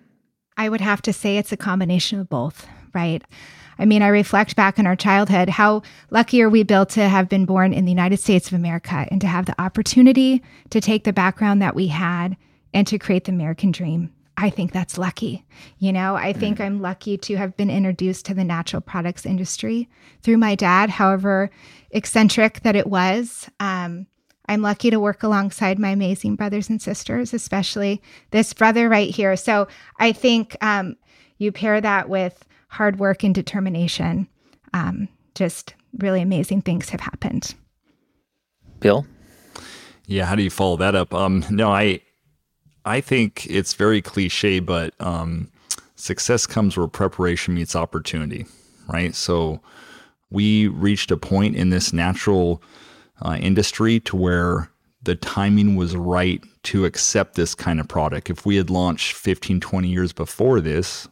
I would have to say it's a combination of both, right? I mean, I reflect back on our childhood, how lucky are we, Bill, to have been born in the United States of America and to have the opportunity to take the background that we had and to create the American dream. I think that's lucky. I think I'm lucky to have been introduced to the natural products industry through my dad, however eccentric that it was. I'm lucky to work alongside my amazing brothers and sisters, especially this brother right here. So I think you pair that with hard work and determination. Just really amazing things have happened. Bill? Yeah, how do you follow that up? No, I think it's very cliche, but success comes where preparation meets opportunity, right? So we reached a point in this natural industry to where the timing was right to accept this kind of product. If we had launched 15, 20 years before this,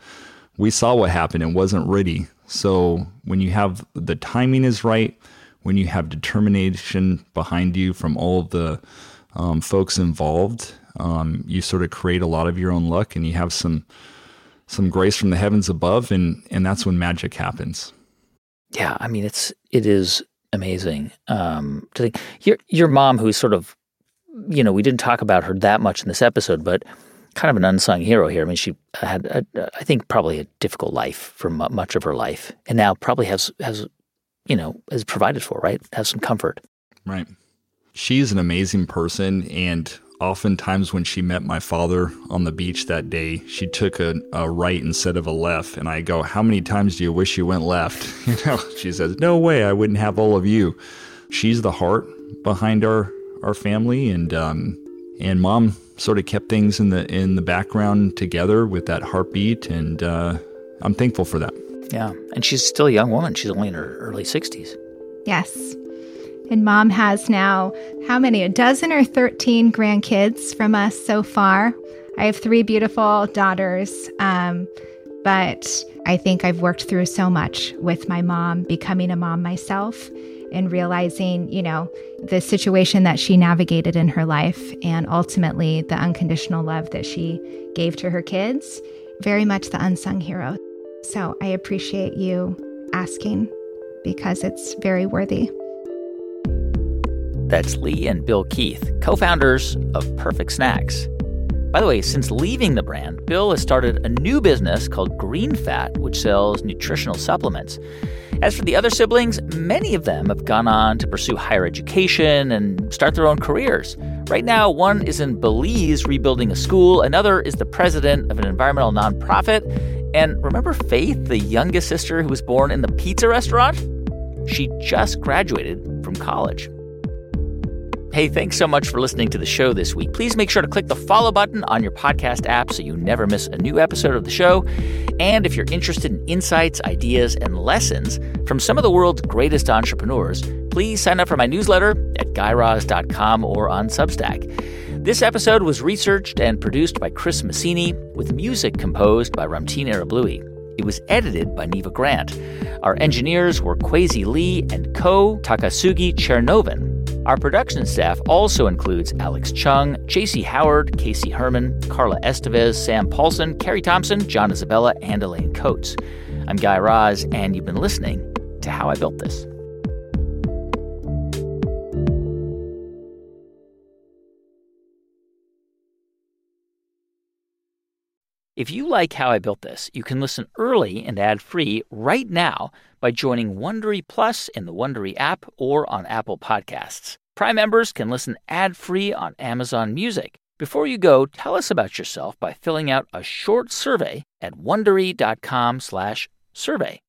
we saw what happened. It wasn't ready. So when you have the timing is right, when you have determination behind you from all of the folks involved, you sort of create a lot of your own luck, and you have some grace from the heavens above, and that's when magic happens. Yeah, I mean, it is amazing to think. Your mom, who's sort of, we didn't talk about her that much in this episode, but kind of an unsung hero here. I mean, she had, I think, probably a difficult life for much of her life, and now probably has is provided for, right? Has some comfort. Right. She's an amazing person, and oftentimes when she met my father on the beach that day, she took a right instead of a left, and I go, how many times do you wish you went left? She says, no way, I wouldn't have all of you. She's the heart behind our family, and Mom sort of kept things in the background together with that heartbeat, and I'm thankful for that. Yeah, and she's still a young woman. She's only in her early 60s. Yes. And Mom has now, how many, a dozen or 13 grandkids from us so far. I have 3 beautiful daughters, but I think I've worked through so much with my mom, becoming a mom myself, and realizing, the situation that she navigated in her life, and ultimately the unconditional love that she gave to her kids. Very much the unsung hero. So I appreciate you asking, because it's very worthy. That's Lee and Bill Keith, co-founders of Perfect Snacks. By the way, since leaving the brand, Bill has started a new business called Green Fat, which sells nutritional supplements. As for the other siblings, many of them have gone on to pursue higher education and start their own careers. Right now, one is in Belize rebuilding a school, another is the president of an environmental nonprofit, and remember Faith, the youngest sister who was born in the pizza restaurant? She just graduated from college. Hey, thanks so much for listening to the show this week. Please make sure to click the follow button on your podcast app so you never miss a new episode of the show. And if you're interested in insights, ideas, and lessons from some of the world's greatest entrepreneurs, please sign up for my newsletter at GuyRaz.com or on Substack. This episode was researched and produced by Chris Massini, with music composed by Ramtin Arablouei. It was edited by Neva Grant. Our engineers were Kwesi Lee and Ko Takasugi Chernovin. Our production staff also includes Alex Chung, J.C. Howard, Casey Herman, Carla Estevez, Sam Paulson, Carrie Thompson, John Isabella, and Elaine Coates. I'm Guy Raz, and you've been listening to How I Built This. If you like How I Built This, you can listen early and ad-free right now by joining Wondery Plus in the Wondery app or on Apple Podcasts. Prime members can listen ad-free on Amazon Music. Before you go, tell us about yourself by filling out a short survey at Wondery.com/survey.